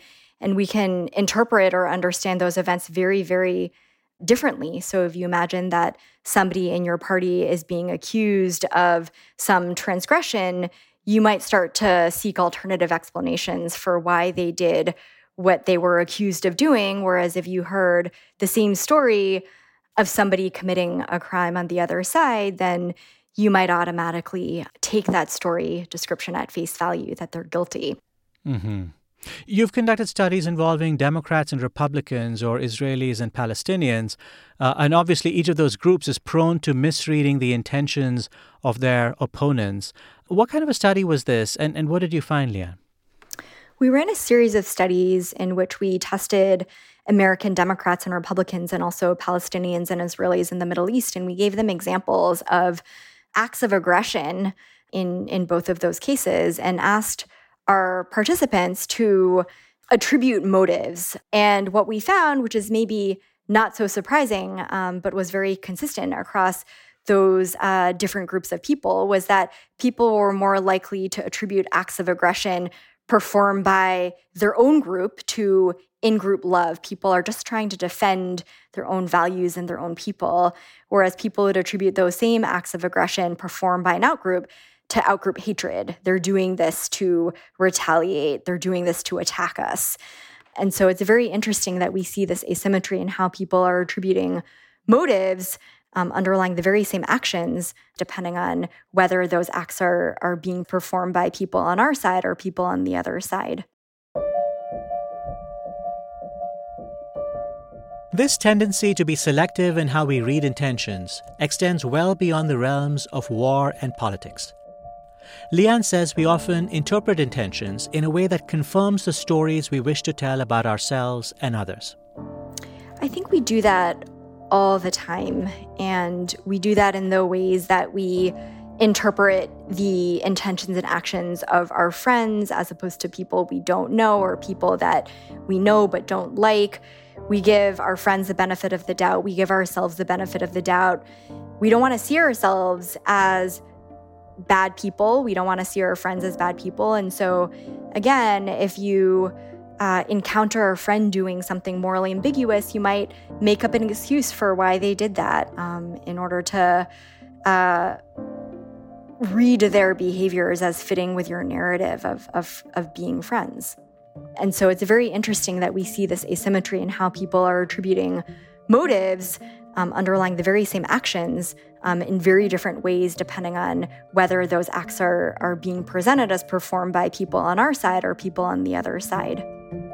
[SPEAKER 2] And we can interpret or understand those events very, very differently. So if you imagine that somebody in your party is being accused of some transgression, you might start to seek alternative explanations for why they did what they were accused of doing. Whereas if you heard the same story of somebody committing a crime on the other side, then you might automatically take that story description at face value that they're guilty.
[SPEAKER 1] Mm-hmm. You've conducted studies involving Democrats and Republicans or Israelis and Palestinians, and obviously each of those groups is prone to misreading the intentions of their opponents. What kind of a study was this, and what did you find, Leanne?
[SPEAKER 2] We ran a series of studies in which we tested American Democrats and Republicans and also Palestinians and Israelis in the Middle East, and we gave them examples of acts of aggression in both of those cases and asked our participants to attribute motives. And what we found, which is maybe not so surprising, but was very consistent across those different groups of people, was that people were more likely to attribute acts of aggression performed by their own group to in-group love. People are just trying to defend their own values and their own people, whereas people would attribute those same acts of aggression performed by an outgroup to outgroup hatred. They're doing this to retaliate. They're doing this to attack us. And so it's very interesting that we see this asymmetry in how people are attributing motives underlying the very same actions, depending on whether those acts are being performed by people on our side or people on the other side.
[SPEAKER 1] This tendency to be selective in how we read intentions extends well beyond the realms of war and politics. Leanne says we often interpret intentions in a way that confirms the stories we wish to tell about ourselves and others.
[SPEAKER 2] I think we do that all the time, and we do that in the ways that we interpret the intentions and actions of our friends as opposed to people we don't know or people that we know but don't like. We give our friends the benefit of the doubt. We give ourselves the benefit of the doubt. We don't want to see ourselves as bad people. We don't want to see our friends as bad people. And so, again, if you encounter a friend doing something morally ambiguous, you might make up an excuse for why they did that in order to read their behaviors as fitting with your narrative of being friends. And so it's very interesting that we see this asymmetry in how people are attributing motives underlying the very same actions in very different ways, depending on whether those acts are being presented as performed by people on our side or people on the other side.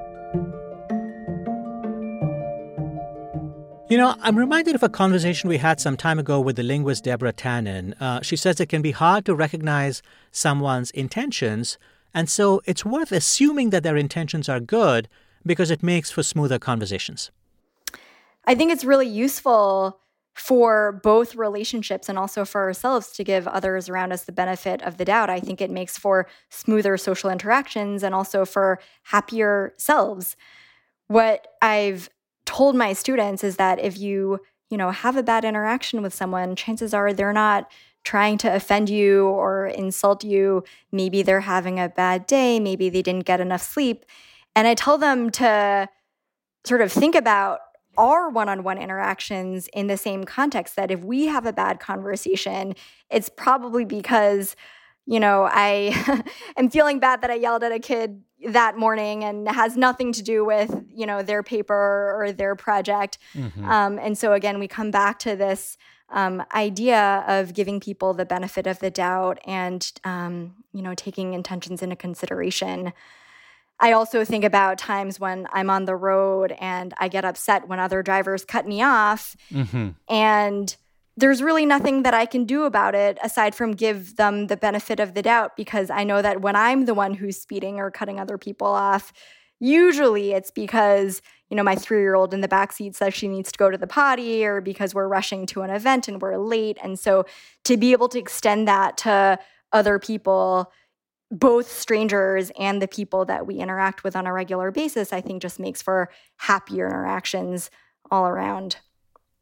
[SPEAKER 1] You know, I'm reminded of a conversation we had some time ago with the linguist Deborah Tannen. She says it can be hard to recognize someone's intentions, and so it's worth assuming that their intentions are good because it makes for smoother conversations.
[SPEAKER 2] I think it's really useful for both relationships and also for ourselves to give others around us the benefit of the doubt. I think it makes for smoother social interactions and also for happier selves. What I've told my students is that if you have a bad interaction with someone, chances are they're not trying to offend you or insult you. Maybe they're having a bad day. Maybe they didn't get enough sleep. And I tell them to sort of think about our one-on-one interactions in the same context, that if we have a bad conversation, it's probably because, I am feeling bad that I yelled at a kid that morning and it has nothing to do with, their paper or their project. Mm-hmm. And so again, we come back to this idea of giving people the benefit of the doubt and, taking intentions into consideration. I also think about times when I'm on the road and I get upset when other drivers cut me off. Mm-hmm. And there's really nothing that I can do about it aside from give them the benefit of the doubt, because I know that when I'm the one who's speeding or cutting other people off, usually it's because, my 3-year-old in the backseat says she needs to go to the potty or because we're rushing to an event and we're late. And so to be able to extend that to other people, both strangers and the people that we interact with on a regular basis, I think just makes for happier interactions all around.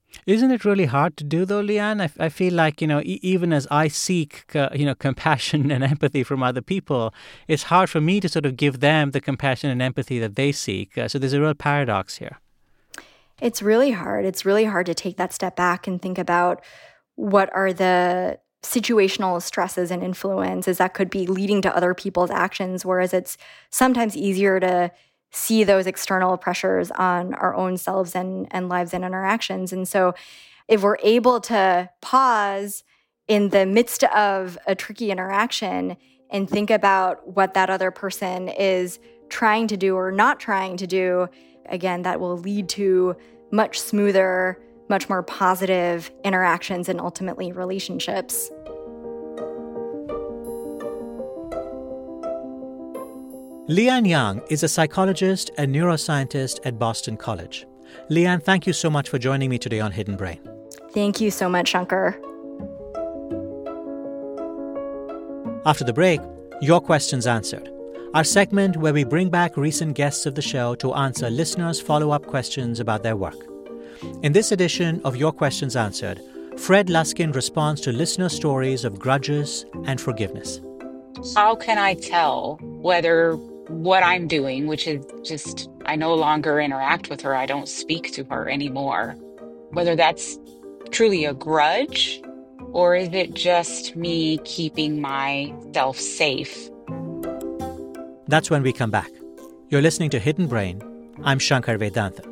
[SPEAKER 1] Isn't it really hard to do, though, Leanne? I feel like, even as I seek, compassion and empathy from other people, it's hard for me to sort of give them the compassion and empathy that they seek. So there's a real paradox here.
[SPEAKER 2] It's really hard. It's really hard to take that step back and think about what are the situational stresses and influences that could be leading to other people's actions, whereas it's sometimes easier to see those external pressures on our own selves and lives and interactions. And so if we're able to pause in the midst of a tricky interaction and think about what that other person is trying to do or not trying to do, again, that will lead to much smoother, much more positive interactions and ultimately relationships.
[SPEAKER 1] Leanne Young is a psychologist and neuroscientist at Boston College. Leanne, thank you so much for joining me today on Hidden Brain.
[SPEAKER 2] Thank you so much, Shankar.
[SPEAKER 1] After the break, Your Questions Answered, our segment where we bring back recent guests of the show to answer listeners' follow-up questions about their work. In this edition of Your Questions Answered, Fred Luskin responds to listener stories of grudges and forgiveness.
[SPEAKER 11] How can I tell whether what I'm doing, which is just, I no longer interact with her, I don't speak to her anymore, whether that's truly a grudge or is it just me keeping myself safe?
[SPEAKER 1] That's when we come back. You're listening to Hidden Brain. I'm Shankar Vedantam.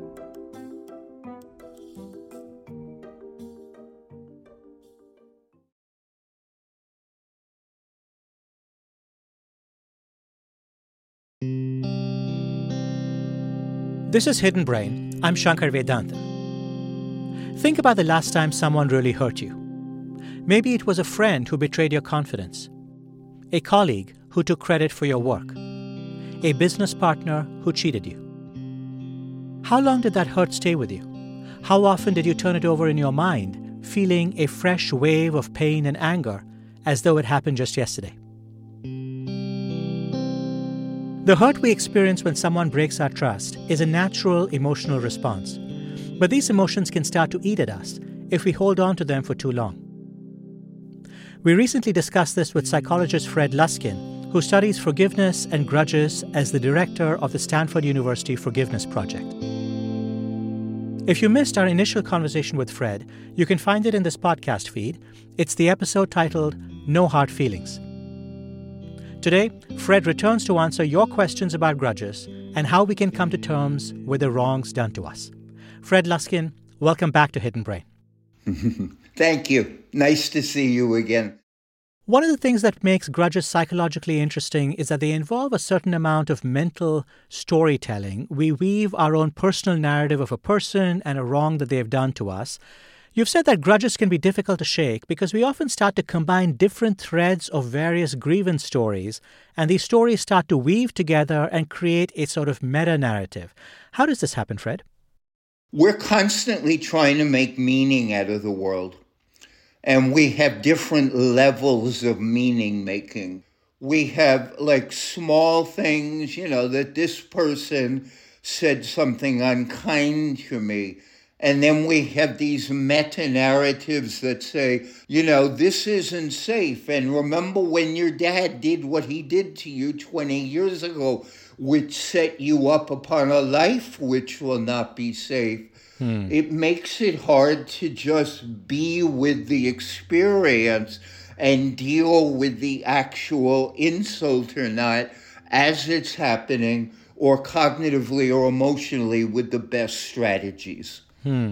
[SPEAKER 1] This is Hidden Brain. I'm Shankar Vedantam. Think about the last time someone really hurt you. Maybe it was a friend who betrayed your confidence, a colleague who took credit for your work, a business partner who cheated you. How long did that hurt stay with you? How often did you turn it over in your mind, feeling a fresh wave of pain and anger as though it happened just yesterday? The hurt we experience when someone breaks our trust is a natural emotional response. But these emotions can start to eat at us if we hold on to them for too long. We recently discussed this with psychologist Fred Luskin, who studies forgiveness and grudges as the director of the Stanford University Forgiveness Project. If you missed our initial conversation with Fred, you can find it in this podcast feed. It's the episode titled No Hard Feelings. Today, Fred returns to answer your questions about grudges and how we can come to terms with the wrongs done to us. Fred Luskin, welcome back to Hidden Brain.
[SPEAKER 12] Thank you. Nice to see you again.
[SPEAKER 1] One of the things that makes grudges psychologically interesting is that they involve a certain amount of mental storytelling. We weave our own personal narrative of a person and a wrong that they have done to us. You've said that grudges can be difficult to shake because we often start to combine different threads of various grievance stories, and these stories start to weave together and create a sort of meta-narrative. How does this happen, Fred?
[SPEAKER 12] We're constantly trying to make meaning out of the world, and we have different levels of meaning making. We have like small things, that this person said something unkind to me. And then we have these meta-narratives that say, this isn't safe. And remember when your dad did what he did to you 20 years ago, which set you up upon a life which will not be safe. It makes it hard to just be with the experience and deal with the actual insult or not as it's happening, or cognitively or emotionally with the best strategies.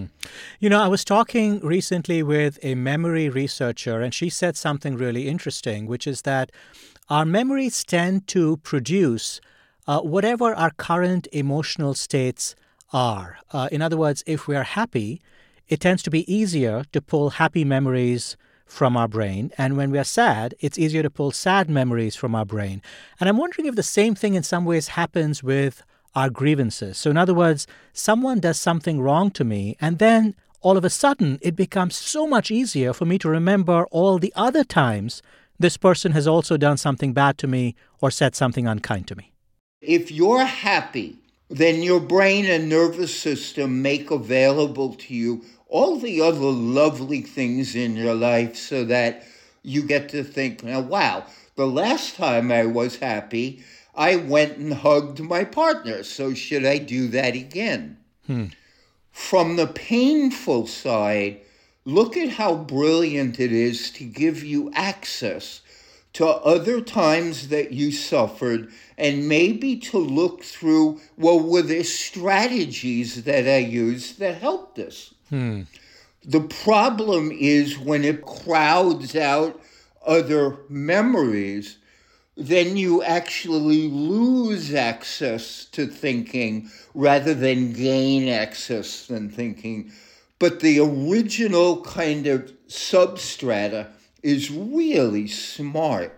[SPEAKER 1] I was talking recently with a memory researcher, and she said something really interesting, which is that our memories tend to produce whatever our current emotional states are. In other words, if we are happy, it tends to be easier to pull happy memories from our brain. And when we are sad, it's easier to pull sad memories from our brain. And I'm wondering if the same thing in some ways happens with our grievances. So in other words, someone does something wrong to me, and then all of a sudden it becomes so much easier for me to remember all the other times this person has also done something bad to me or said something unkind to me.
[SPEAKER 12] If you're happy, then your brain and nervous system make available to you all the other lovely things in your life so that you get to think, now, wow, the last time I was happy, I went and hugged my partner, so should I do that again? From the painful side, look at how brilliant it is to give you access to other times that you suffered, and maybe to look through, well, were there strategies that I used that helped us? The problem is when it crowds out other memories, then you actually lose access to thinking rather than gain access to thinking. But the original kind of substrata is really smart.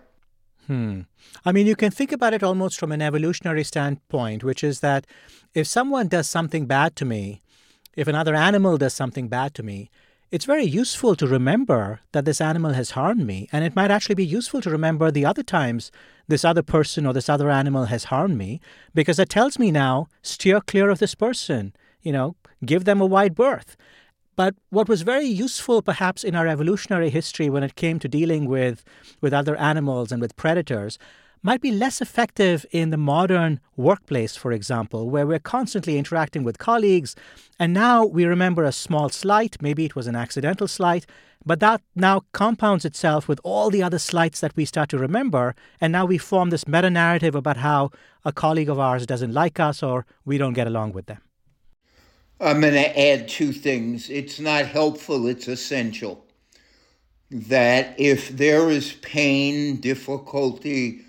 [SPEAKER 1] I mean, you can think about it almost from an evolutionary standpoint, which is that if someone does something bad to me, if another animal does something bad to me, it's very useful to remember that this animal has harmed me. And it might actually be useful to remember the other times this other person or this other animal has harmed me, because it tells me now, steer clear of this person, give them a wide berth. But what was very useful perhaps in our evolutionary history when it came to dealing with other animals and with predators might be less effective in the modern workplace, for example, where we're constantly interacting with colleagues. And now we remember a small slight, maybe it was an accidental slight, but that now compounds itself with all the other slights that we start to remember. And now we form this meta-narrative about how a colleague of ours doesn't like us or we don't get along with them.
[SPEAKER 12] I'm going to add two things. It's not helpful, it's essential. That if there is pain, difficulty,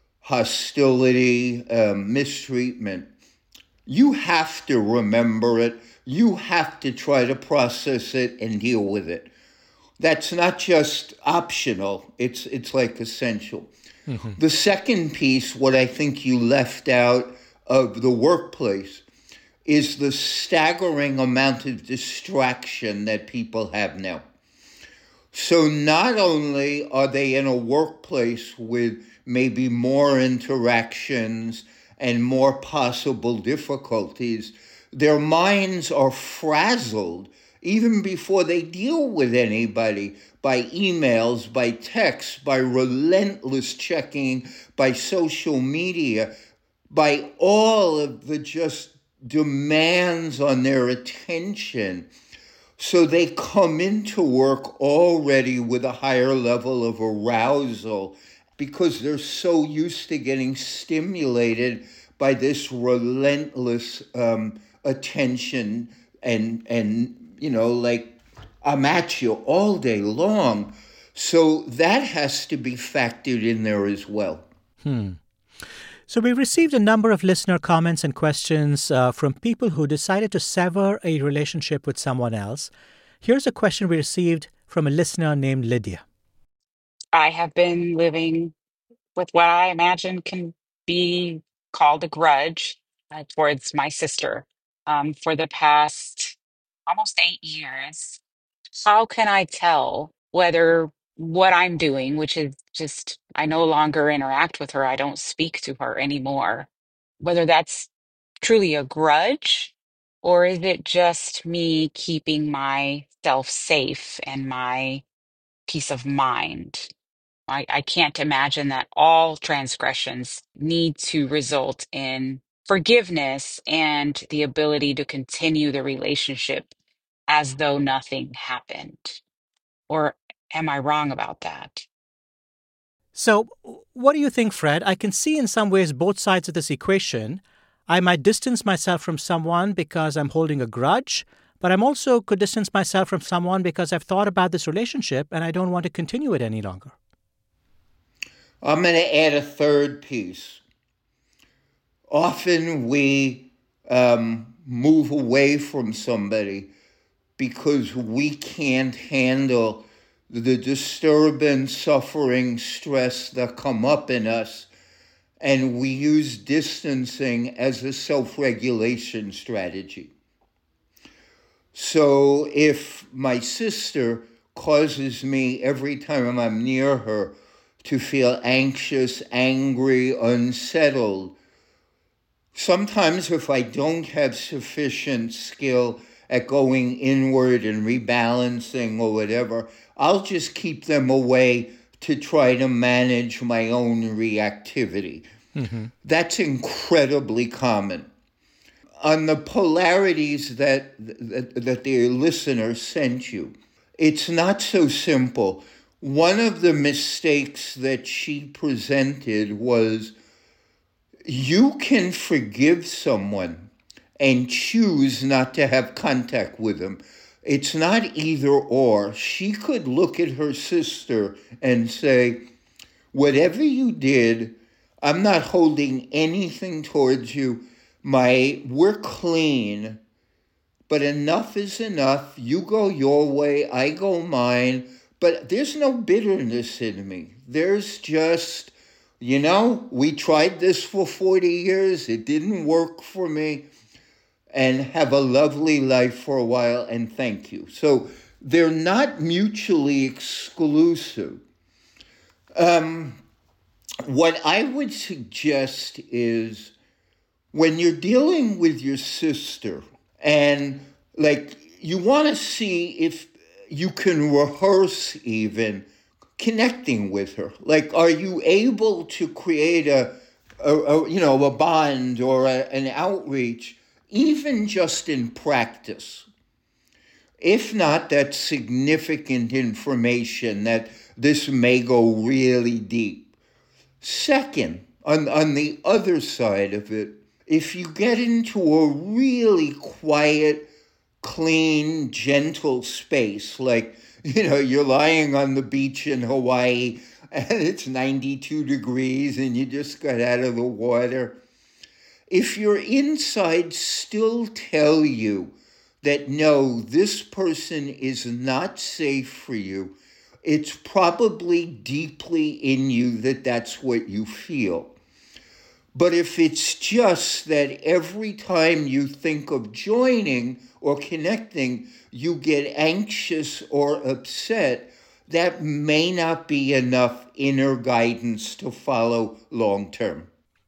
[SPEAKER 12] hostility, mistreatment, you have to remember it. You have to try to process it and deal with it. That's not just optional. It's like essential. The second piece, what I think you left out of the workplace, is the staggering amount of distraction that people have now. So not only are they in a workplace with maybe more interactions and more possible difficulties, their minds are frazzled even before they deal with anybody, by emails, by texts, by relentless checking, by social media, by all of the just demands on their attention. So they come into work already with a higher level of arousal because they're so used to getting stimulated by this relentless attention and like I'm at you all day long. So that has to be factored in there as well.
[SPEAKER 1] So we received a number of listener comments and questions from people who decided to sever a relationship with someone else. Here's a question we received from a listener named Lydia.
[SPEAKER 11] I have been living with what I imagine can be called a grudge towards my sister for the past almost 8 years. How can I tell whether what I'm doing, which is just, I no longer interact with her, I don't speak to her anymore, whether that's truly a grudge or is it just me keeping myself safe and my peace of mind? I can't imagine that all transgressions need to result in forgiveness and the ability to continue the relationship as though nothing happened. Or am I wrong about that?
[SPEAKER 1] So what do you think, Fred? I can see in some ways both sides of this equation. I might distance myself from someone because I'm holding a grudge, but I'm also could distance myself from someone because I've thought about this relationship and I don't want to continue it any longer.
[SPEAKER 12] I'm going to add a third piece. Often we move away from somebody because we can't handle the disturbance, suffering, stress that come up in us, and we use distancing as a self-regulation strategy. So if my sister causes me every time I'm near her to feel anxious, angry, unsettled, sometimes if I don't have sufficient skill at going inward and rebalancing or whatever. I'll just keep them away to try to manage my own reactivity. Mm-hmm. That's incredibly common. On the polarities that the listener sent you, it's not so simple. One of the mistakes that she presented was you can forgive someone and choose not to have contact with them. It's not either or. She could look at her sister and say, whatever you did, I'm not holding anything towards you. We're clean, but enough is enough. You go your way, I go mine. But there's no bitterness in me. There's just, we tried this for 40 years. It didn't work for me. And have a lovely life for a while, and thank you. So they're not mutually exclusive. What I would suggest is when you're dealing with your sister and you want to see if you can rehearse even connecting with her. Are you able to create a bond or an outreach, even just in practice? If not, that's significant information that this may go really deep. Second, on the other side of it, if you get into a really quiet, clean, gentle space, you're lying on the beach in Hawaii and it's 92 degrees and you just got out of the water, if your inside still tell you that, no, this person is not safe for you, it's probably deeply in you that that's what you feel. But if it's just that every time you think of joining or connecting, you get anxious or upset, that may not be enough inner guidance to follow long term.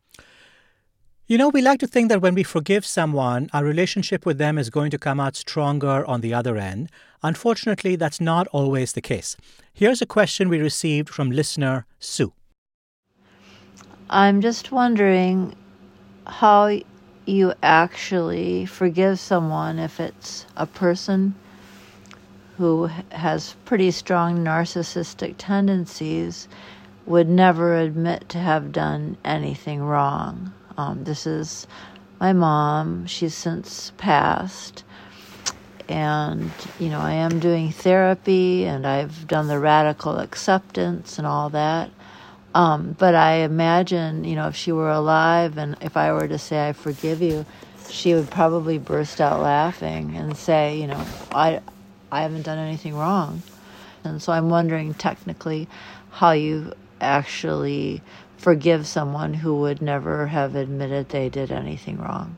[SPEAKER 1] We like to think that when we forgive someone, our relationship with them is going to come out stronger on the other end. Unfortunately, that's not always the case. Here's a question we received from listener Sue.
[SPEAKER 13] I'm just wondering how you actually forgive someone if it's a person who has pretty strong narcissistic tendencies, would never admit to have done anything wrong. This is my mom. She's since passed. And, I am doing therapy and I've done the radical acceptance and all that. But I imagine, if she were alive and if I were to say, I forgive you, she would probably burst out laughing and say, I haven't done anything wrong. And so I'm wondering technically how you actually forgive someone who would never have admitted they did anything wrong.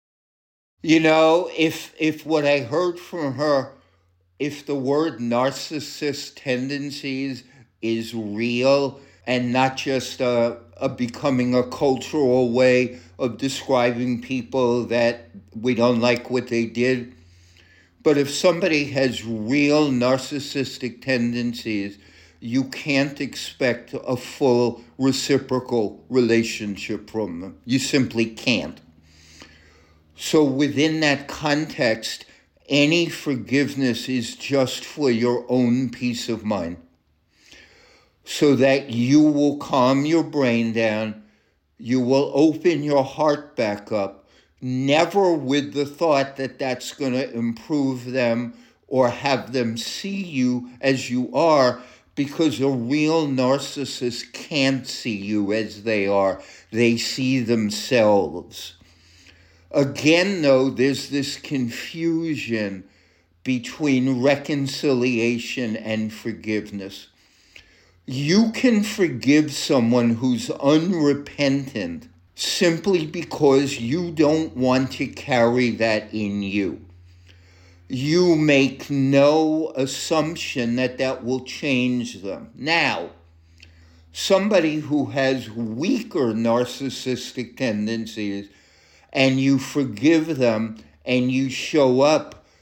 [SPEAKER 12] If what I heard from her, if the word narcissist tendencies is real and not just a becoming a cultural way of describing people that we don't like what they did, but if somebody has real narcissistic tendencies, you can't expect a full reciprocal relationship from them. You simply can't. So within that context, any forgiveness is just for your own peace of mind, so that you will calm your brain down, you will open your heart back up, never with the thought that that's going to improve them or have them see you as you are, because a real narcissist can't see you as they are. They see themselves. Again, though, there's this confusion between reconciliation and forgiveness. You can forgive someone who's unrepentant simply because you don't want to carry that in you. You make no assumption that that will change them. Now, somebody who has weaker narcissistic tendencies and you forgive them and you show up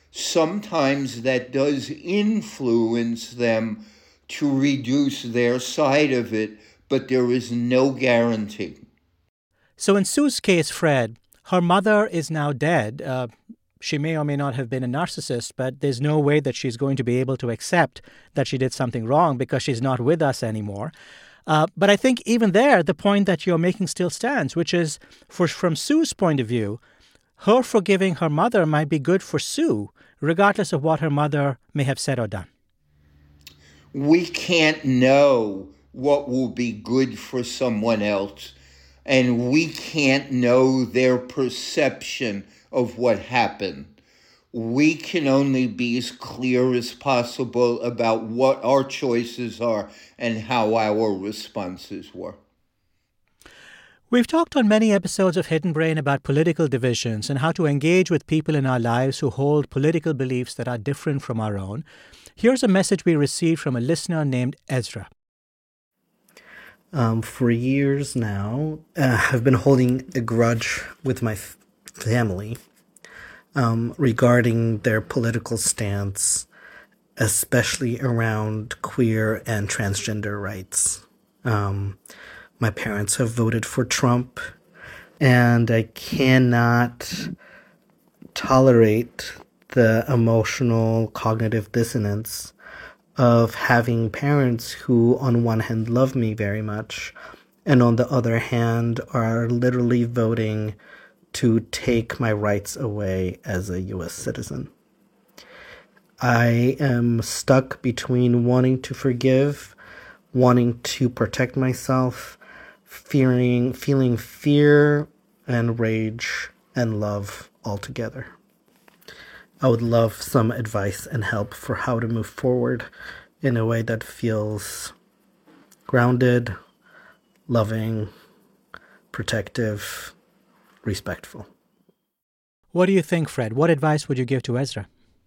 [SPEAKER 12] sometimes that does influence them to reduce their side of it, but there is no guarantee.
[SPEAKER 1] So in Sue's case, Fred, her mother is now dead. She may or may not have been a narcissist, but there's no way that she's going to be able to accept that she did something wrong because she's not with us anymore. But I think even there, the point that you're making still stands, which is, from Sue's point of view, her forgiving her mother might be good for Sue, regardless of what her mother may have said or done.
[SPEAKER 12] We can't know what will be good for someone else, and we can't know their perception of what happened. We can only be as clear as possible about what our choices are and how our responses were.
[SPEAKER 1] We've talked on many episodes of Hidden Brain about political divisions and how to engage with people in our lives who hold political beliefs that are different from our own. Here's a message we received from a listener named Ezra.
[SPEAKER 14] For years now, I've been holding a grudge with my family regarding their political stance, especially around queer and transgender rights. My parents have voted for Trump, and I cannot tolerate the emotional cognitive dissonance of having parents who, on one hand, love me very much, and on the other hand, are literally voting to take my rights away as a U.S. citizen. I am stuck between wanting to forgive, wanting to protect myself, feeling fear and rage and love altogether. I would love some advice and help for how to move forward in a way that feels grounded, loving, protective, respectful.
[SPEAKER 1] What do you think, Fred? What advice would you give to Ezra?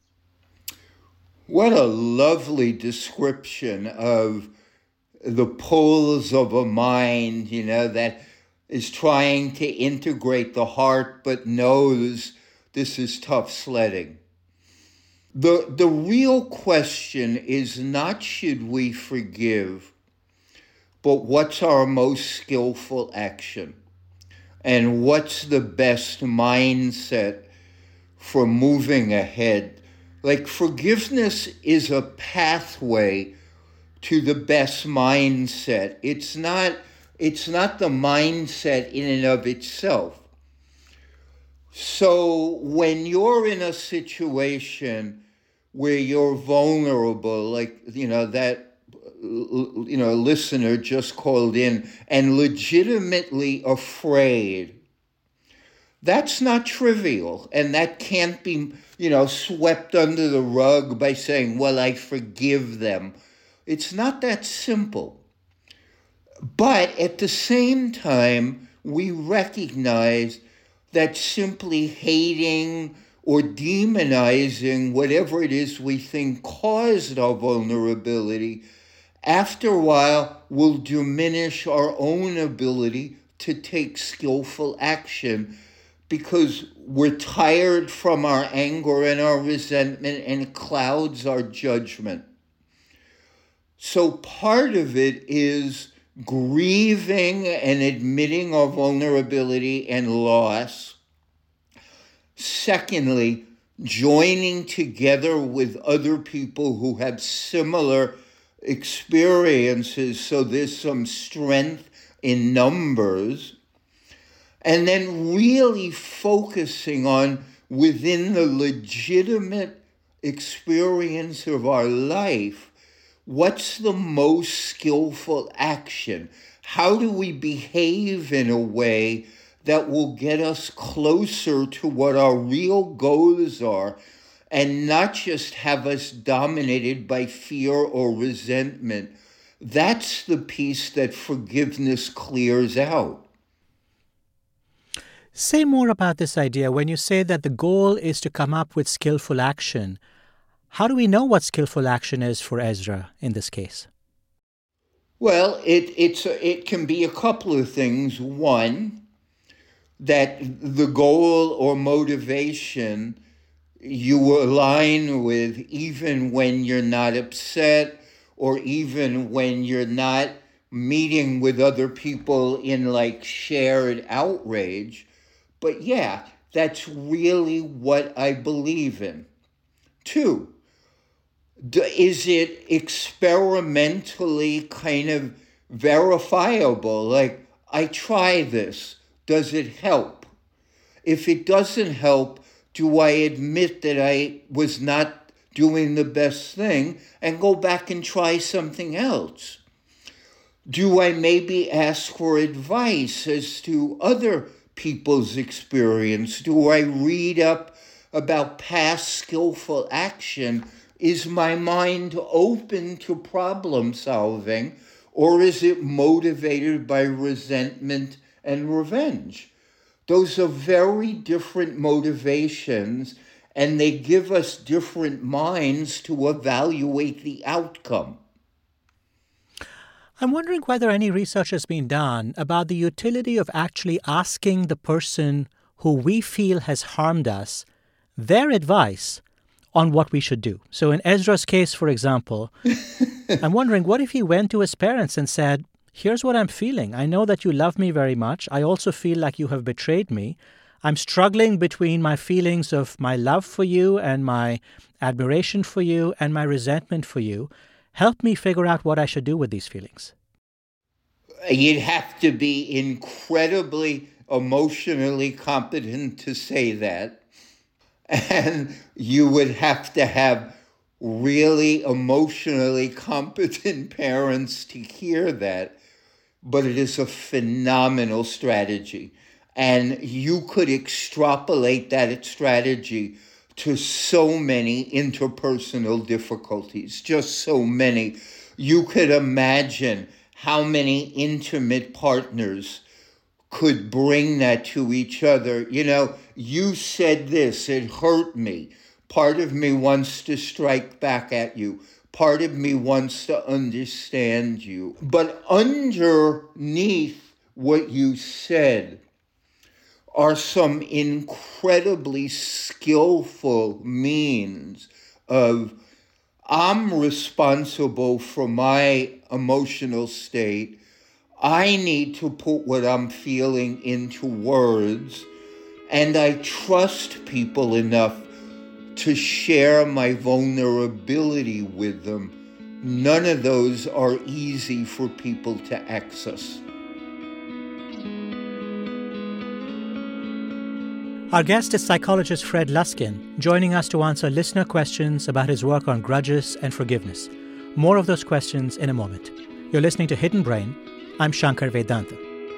[SPEAKER 12] What a lovely description of the poles of a mind, that is trying to integrate the heart but knows this is tough sledding. The real question is not should we forgive, but what's our most skillful action? And what's the best mindset for moving ahead? Like, forgiveness is a pathway to the best mindset. It's not the mindset in and of itself. So when you're in a situation where you're vulnerable, like, that listener just called in, and legitimately afraid, that's not trivial. And that can't be, swept under the rug by saying, well, I forgive them. It's not that simple. But at the same time, we recognize that simply hating or demonizing whatever it is we think caused our vulnerability, after a while will diminish our own ability to take skillful action because we're tired from our anger and our resentment, and it clouds our judgment. So part of it is grieving and admitting our vulnerability and loss. Secondly, joining together with other people who have similar experiences, so there's some strength in numbers. And then really focusing on, within the legitimate experience of our life, what's the most skillful action? How do we behave in a way that will get us closer to what our real goals are, and not just have us dominated by fear or resentment? That's the piece that forgiveness clears out.
[SPEAKER 1] Say more about this idea. When you say that the goal is to come up with skillful action, how do we know what skillful action is for Ezra in this case?
[SPEAKER 12] Well, it can be a couple of things. One, that the goal or motivation you align with even when you're not upset or even when you're not meeting with other people in like shared outrage. But yeah, that's really what I believe in. 2, is it experimentally kind of verifiable? Like, I try this. Does it help? If it doesn't help, do I admit that I was not doing the best thing and go back and try something else? Do I maybe ask for advice as to other people's experience? Do I read up about past skillful action? Is my mind open to problem solving, or is it motivated by resentment and revenge? Those are very different motivations, and they give us different minds to evaluate the outcome.
[SPEAKER 1] I'm wondering whether any research has been done about the utility of actually asking the person who we feel has harmed us their advice on what we should do. So in Ezra's case, for example, I'm wondering, what if he went to his parents and said, here's what I'm feeling. I know that you love me very much. I also feel like you have betrayed me. I'm struggling between my feelings of my love for you and my admiration for you and my resentment for you. Help me figure out what I should do with these feelings.
[SPEAKER 12] You'd have to be incredibly emotionally competent to say that. And you would have to have really emotionally competent parents to hear that. But it is a phenomenal strategy. And you could extrapolate that strategy to so many interpersonal difficulties, just so many. You could imagine how many intimate partners could bring that to each other. You know, you said this, it hurt me. Part of me wants to strike back at you. Part of me wants to understand you. But underneath what you said are some incredibly skillful means of, I'm responsible for my emotional state. I need to put what I'm feeling into words, and I trust people enough to share my vulnerability with them. None of those are easy for people to access.
[SPEAKER 1] Our guest is psychologist Fred Luskin, joining us to answer listener questions about his work on grudges and forgiveness. More of those questions in a moment. You're listening to Hidden Brain. I'm Shankar Vedanta.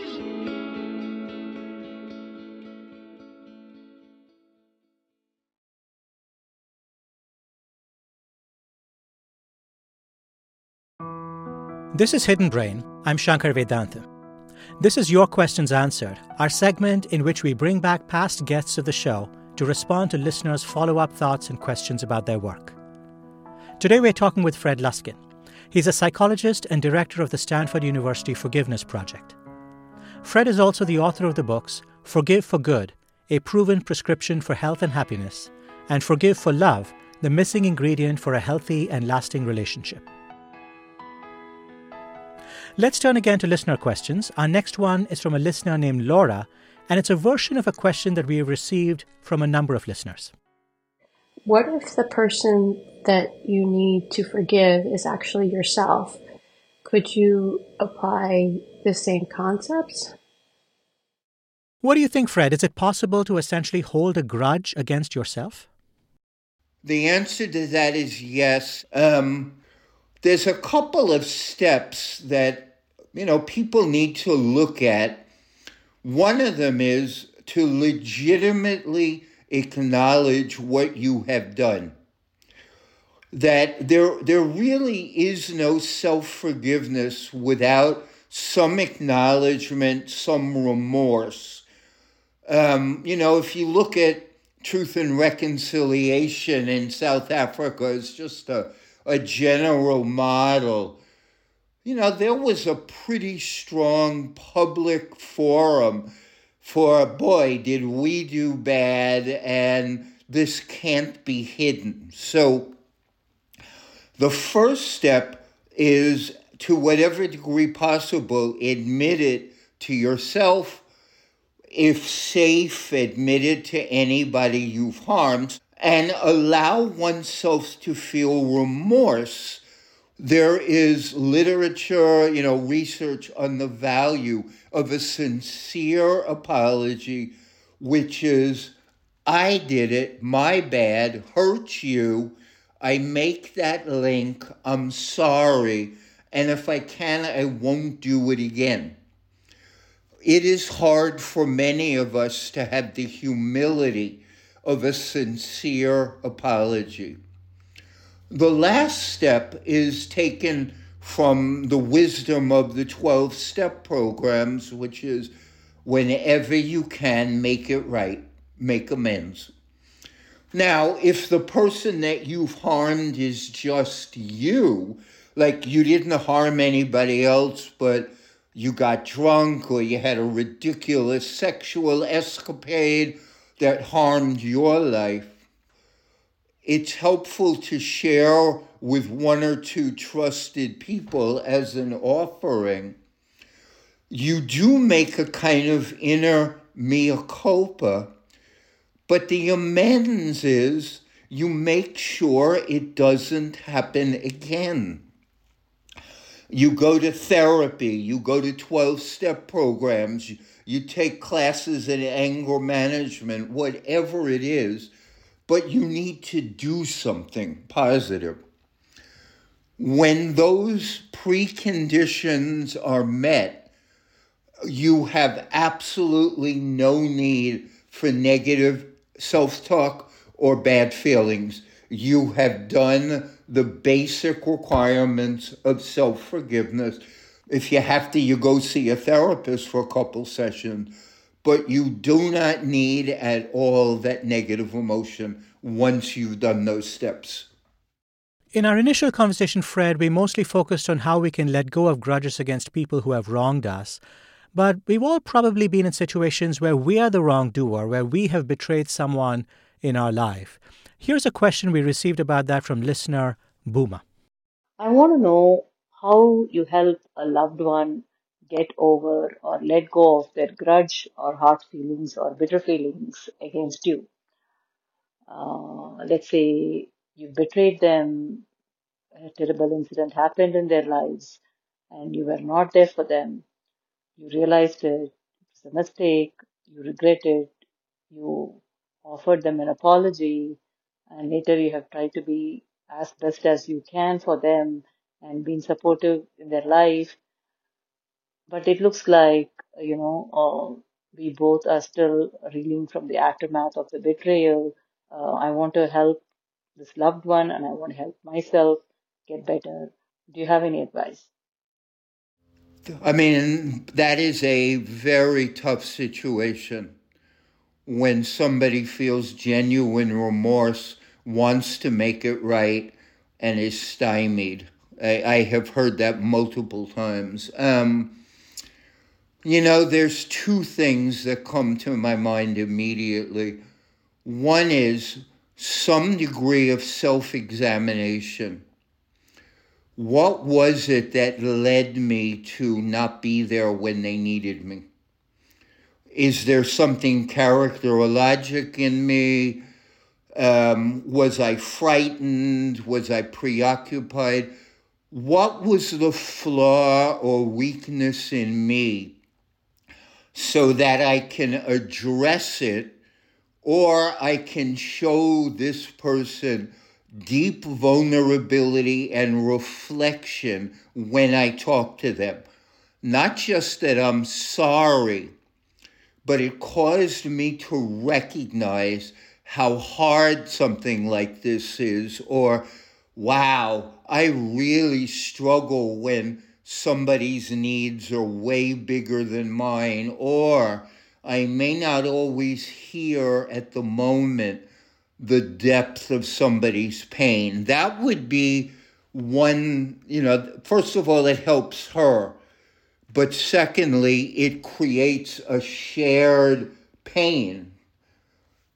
[SPEAKER 1] This is Hidden Brain. I'm Shankar Vedanta. This is Your Questions Answered, our segment in which we bring back past guests of the show to respond to listeners' follow-up thoughts and questions about their work. Today we're talking with Fred Luskin. He's a psychologist and director of the Stanford University Forgiveness Project. Fred is also the author of the books Forgive for Good, A Proven Prescription for Health and Happiness, and Forgive for Love, The Missing Ingredient for a Healthy and Lasting Relationship. Let's turn again to listener questions. Our next one is from a listener named Laura, and it's a version of a question that we have received from a number of listeners.
[SPEAKER 15] What if the person that you need to forgive is actually yourself? Could you apply the same concepts?
[SPEAKER 1] What do you think, Fred? Is it possible to essentially hold a grudge against yourself?
[SPEAKER 12] The answer to that is yes. There's a couple of steps that, people need to look at. One of them is to legitimately acknowledge what you have done. That there really is no self-forgiveness without some acknowledgement, some remorse. If you look at Truth and Reconciliation in South Africa, it's just a general model. There was a pretty strong public forum for, boy, did we do bad, and this can't be hidden. So the first step is, to whatever degree possible, admit it to yourself. If safe, admit it to anybody you've harmed, and allow oneself to feel remorse. There is literature, research on the value of a sincere apology, which is, I did it, my bad, hurt you, I make that link, I'm sorry, and if I can, I won't do it again. It is hard for many of us to have the humility of a sincere apology. The last step is taken from the wisdom of the 12-step programs, which is, whenever you can, make it right, make amends. Now, if the person that you've harmed is just you, like you didn't harm anybody else, but you got drunk or you had a ridiculous sexual escapade that harmed your life, it's helpful to share with one or two trusted people as an offering. You do make a kind of inner mea culpa, but the amends is you make sure it doesn't happen again. You go to therapy, you go to 12-step programs, you take classes in anger management, whatever it is, but you need to do something positive. When those preconditions are met, you have absolutely no need for negative self-talk or bad feelings. You have done the basic requirements of self-forgiveness. If you have to, you go see a therapist for a couple sessions, but you do not need at all that negative emotion once you've done those steps.
[SPEAKER 1] In our initial conversation, Fred, we mostly focused on how we can let go of grudges against people who have wronged us. But we've all probably been in situations where we are the wrongdoer, where we have betrayed someone in our life. Here's a question we received about that from listener Booma.
[SPEAKER 16] I want to know how you help a loved one get over or let go of their grudge or hard feelings or bitter feelings against you. Let's say you betrayed them, a terrible incident happened in their lives, and you were not there for them. You realized it was a mistake, you regret it, you offered them an apology, and later you have tried to be as best as you can for them and been supportive in their life. But it looks like, we both are still reeling from the aftermath of the betrayal. I want to help this loved one and I want to help myself get better. Do you have any advice?
[SPEAKER 12] I mean, that is a very tough situation when somebody feels genuine remorse, wants to make it right, and is stymied. I have heard that multiple times. There's two things that come to my mind immediately. One is some degree of self-examination. What was it that led me to not be there when they needed me? Is there something characterologic in me? Was I frightened? Was I preoccupied? What was the flaw or weakness in me so that I can address it, or I can show this person deep vulnerability and reflection when I talk to them? Not just that I'm sorry, but it caused me to recognize how hard something like this is, or, wow, I really struggle when somebody's needs are way bigger than mine, or I may not always hear at the moment the depth of somebody's pain. That would be one, first of all, it helps her. But secondly, it creates a shared pain.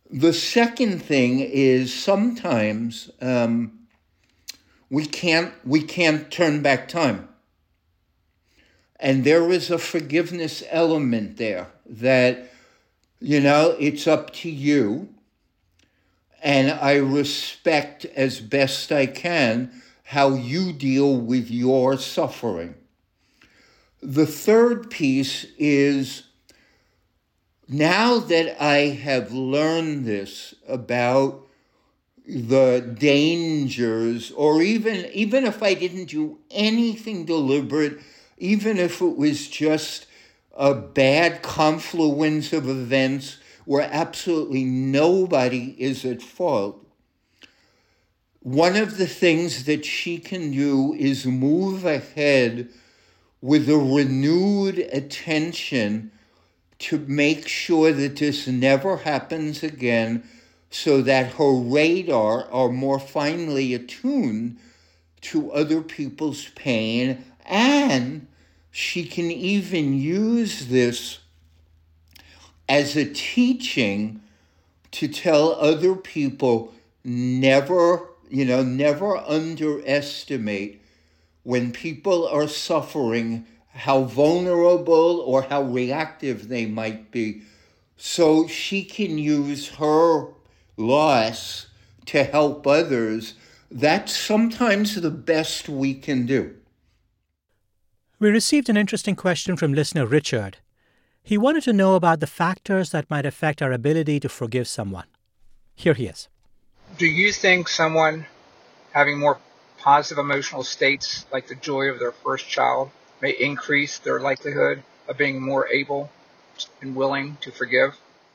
[SPEAKER 12] The second thing is sometimes we can't turn back time. And there is a forgiveness element there that, it's up to you. And I respect as best I can how you deal with your suffering. The third piece is, now that I have learned this about the dangers, or even if I didn't do anything deliberate, even if it was just a bad confluence of events where absolutely nobody is at fault, one of the things that she can do is move ahead with a renewed attention to make sure that this never happens again, so that her radar are more finely attuned to other people's pain, and she can even use this as a teaching to tell other people, never underestimate when people are suffering, how vulnerable or how reactive they might be. So she can use her loss to help others. That's sometimes the best we can do.
[SPEAKER 1] We received an interesting question from listener Richard. He wanted to know about the factors that might affect our ability to forgive someone. Here he is.
[SPEAKER 17] Do you think someone having more positive emotional states, like the joy of their first child, may increase their likelihood of being more able and willing to forgive?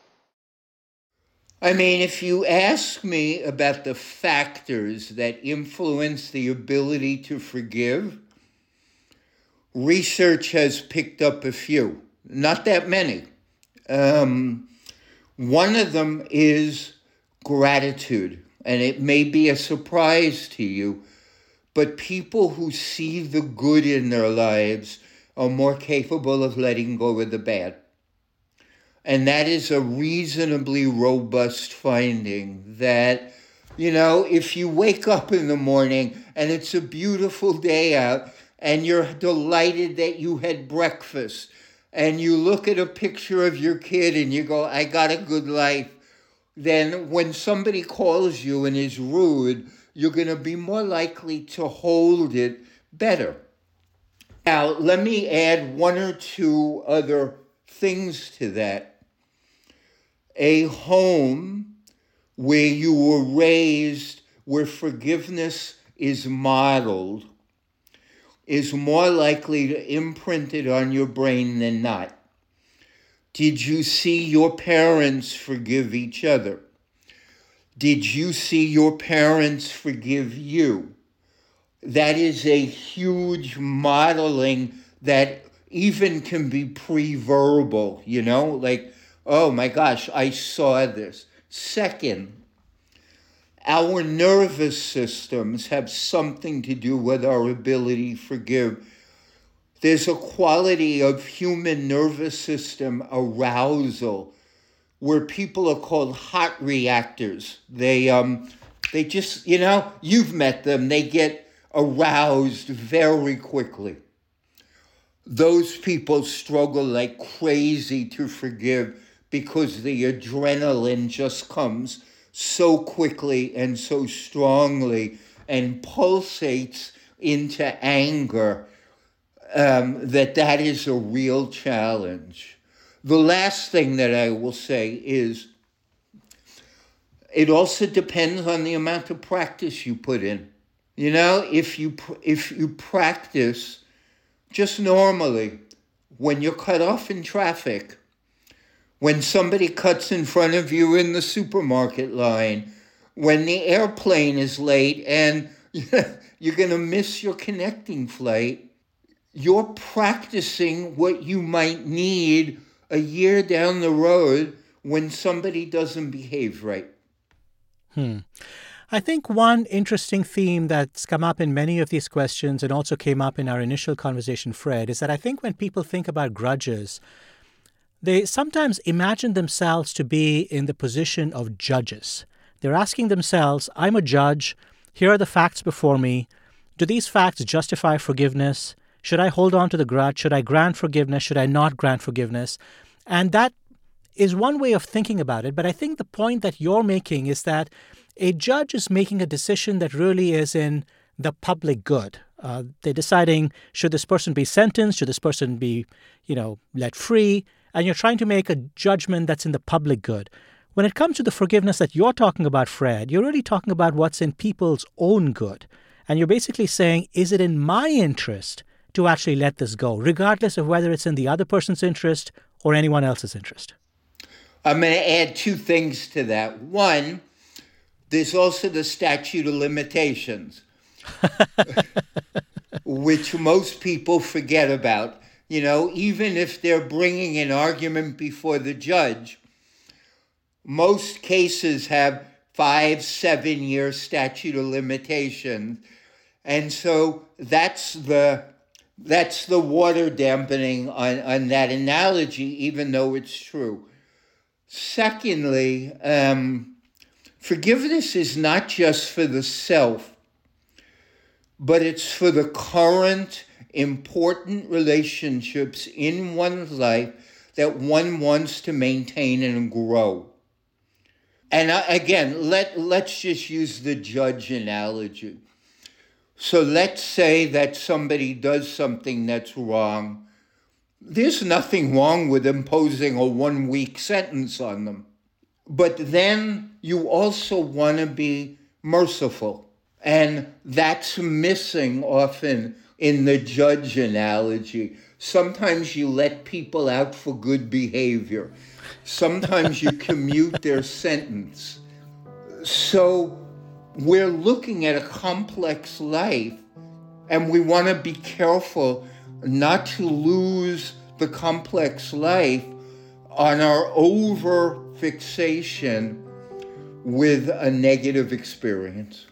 [SPEAKER 12] I mean, if you ask me about the factors that influence the ability to forgive, research has picked up a few, not that many. One of them is gratitude, and it may be a surprise to you, but people who see the good in their lives are more capable of letting go of the bad. And that is a reasonably robust finding that, if you wake up in the morning and it's a beautiful day out and you're delighted that you had breakfast and you look at a picture of your kid and you go, I got a good life, then when somebody calls you and is rude, you're going to be more likely to hold it better. Now, let me add one or two other things to that. A home where you were raised, where forgiveness is modeled, is more likely to imprint it on your brain than not. Did you see your parents forgive each other? Did you see your parents forgive you? That is a huge modeling that even can be pre-verbal, like, oh my gosh, I saw this. Second, our nervous systems have something to do with our ability to forgive. There's a quality of human nervous system arousal where people are called hot reactors. They just, you've met them, they get aroused very quickly. Those people struggle like crazy to forgive because the adrenaline just comes so quickly and so strongly and pulsates into anger that is a real challenge. The last thing that I will say is it also depends on the amount of practice you put in. If you practice just normally, when you're cut off in traffic, when somebody cuts in front of you in the supermarket line, when the airplane is late and you're going to miss your connecting flight, you're practicing what you might need a year down the road when somebody doesn't behave right.
[SPEAKER 1] I think one interesting theme that's come up in many of these questions and also came up in our initial conversation, Fred, is that I think when people think about grudges, they sometimes imagine themselves to be in the position of judges. They're asking themselves, I'm a judge. Here are the facts before me. Do these facts justify forgiveness? Should I hold on to the grudge? Should I grant forgiveness? Should I not grant forgiveness? And that is one way of thinking about it. But I think the point that you're making is that a judge is making a decision that really is in the public good. They're deciding, should this person be sentenced? Should this person be, let free? And you're trying to make a judgment that's in the public good. When it comes to the forgiveness that you're talking about, Fred, you're really talking about what's in people's own good. And you're basically saying, is it in my interest to actually let this go, regardless of whether it's in the other person's interest or anyone else's interest?
[SPEAKER 12] I'm going to add two things to that. One, there's also the statute of limitations, which most people forget about. Even if they're bringing an argument before the judge, most cases have 5-7 year statute of limitations. And so that's the water dampening on that analogy, even though it's true. Secondly, forgiveness is not just for the self, but it's for the current important relationships in one's life that one wants to maintain and grow. And again, let's just use the judge analogy. So let's say that somebody does something that's wrong. There's nothing wrong with imposing a 1-week sentence on them. But then you also want to be merciful. And that's missing often in the judge analogy. Sometimes you let people out for good behavior. Sometimes you commute their sentence. So we're looking at a complex life, and we want to be careful not to lose the complex life on our over-fixation with a negative experience.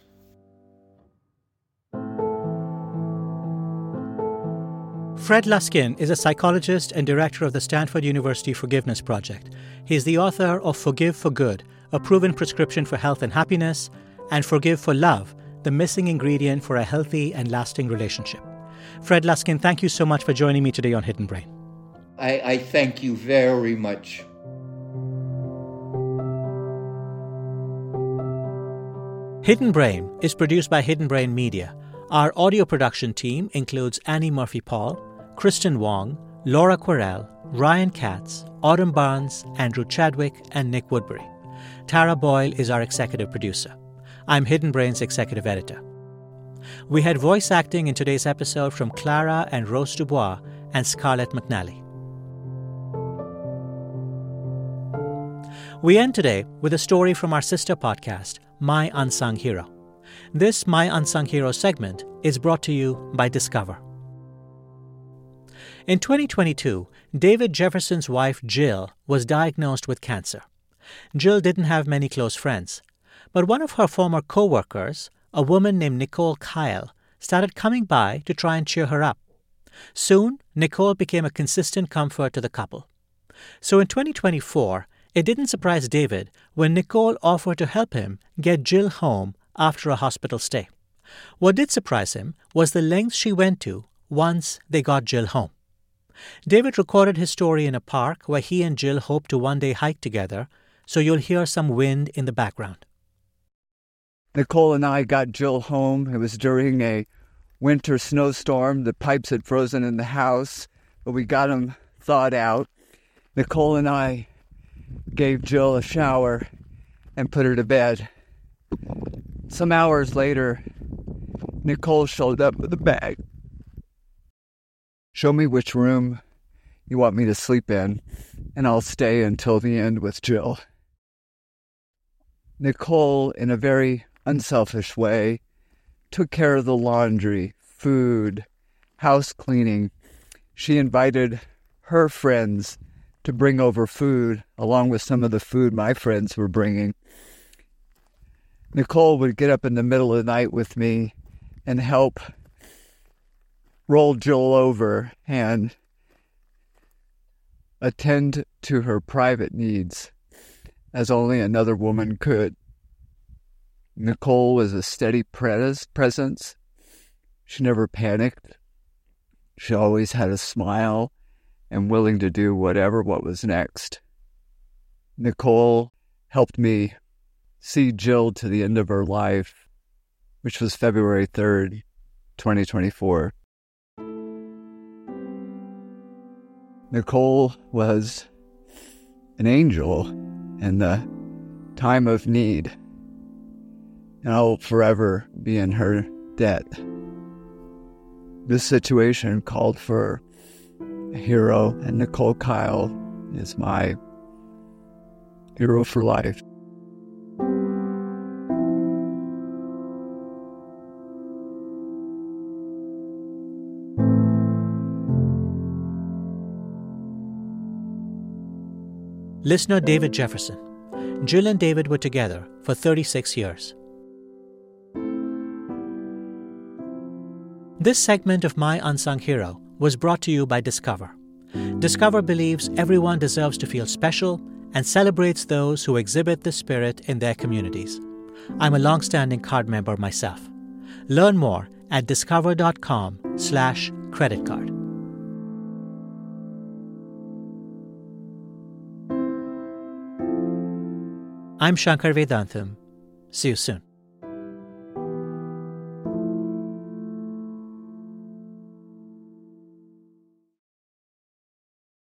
[SPEAKER 1] Fred Luskin is a psychologist and director of the Stanford University Forgiveness Project. He's the author of Forgive for Good, a proven prescription for health and happiness, and Forgive for Love, the missing ingredient for a healthy and lasting relationship. Fred Luskin, thank you so much for joining me today on Hidden Brain.
[SPEAKER 12] I thank you very much.
[SPEAKER 1] Hidden Brain is produced by Hidden Brain Media. Our audio production team includes Annie Murphy-Paul, Kristen Wong, Laura Querelle, Ryan Katz, Autumn Barnes, Andrew Chadwick, and Nick Woodbury. Tara Boyle is our executive producer. I'm Hidden Brain's executive editor. We had voice acting in today's episode from Clara and Rose Dubois and Scarlett McNally. We end today with a story from our sister podcast, My Unsung Hero. This My Unsung Hero segment is brought to you by Discover. In 2022, David Jefferson's wife Jill was diagnosed with cancer. Jill didn't have many close friends, but one of her former co-workers, a woman named Nicole Kyle, started coming by to try and cheer her up. Soon, Nicole became a consistent comfort to the couple. So in 2024, it didn't surprise David when Nicole offered to help him get Jill home after a hospital stay. What did surprise him was the lengths she went to once they got Jill home. David recorded his story in a park where he and Jill hoped to one day hike together, so you'll hear some wind in the background.
[SPEAKER 18] Nicole and I got Jill home. It was during a winter snowstorm. The pipes had frozen in the house, but we got them thawed out. Nicole and I gave Jill a shower and put her to bed. Some hours later, Nicole showed up with a bag. Show me which room you want me to sleep in, and I'll stay until the end with Jill. Nicole, in a very unselfish way, took care of the laundry, food, house cleaning. She invited her friends to bring over food, along with some of the food my friends were bringing. Nicole would get up in the middle of the night with me and help roll Jill over and attend to her private needs as only another woman could. Nicole was a steady presence. She never panicked. She always had a smile and willing to do what was next. Nicole helped me see Jill to the end of her life, which was February 3rd, 2024. Nicole was an angel in the time of need, and I'll forever be in her debt. This situation called for a hero, and Nicole Kyle is my hero for life.
[SPEAKER 1] Listener David Jefferson. Jill and David were together for 36 years. This segment of My Unsung Hero was brought to you by Discover. Discover believes everyone deserves to feel special and celebrates those who exhibit the spirit in their communities. I'm a long-standing card member myself. Learn more at discover.com/creditcard. I'm Shankar Vedantam. See you soon.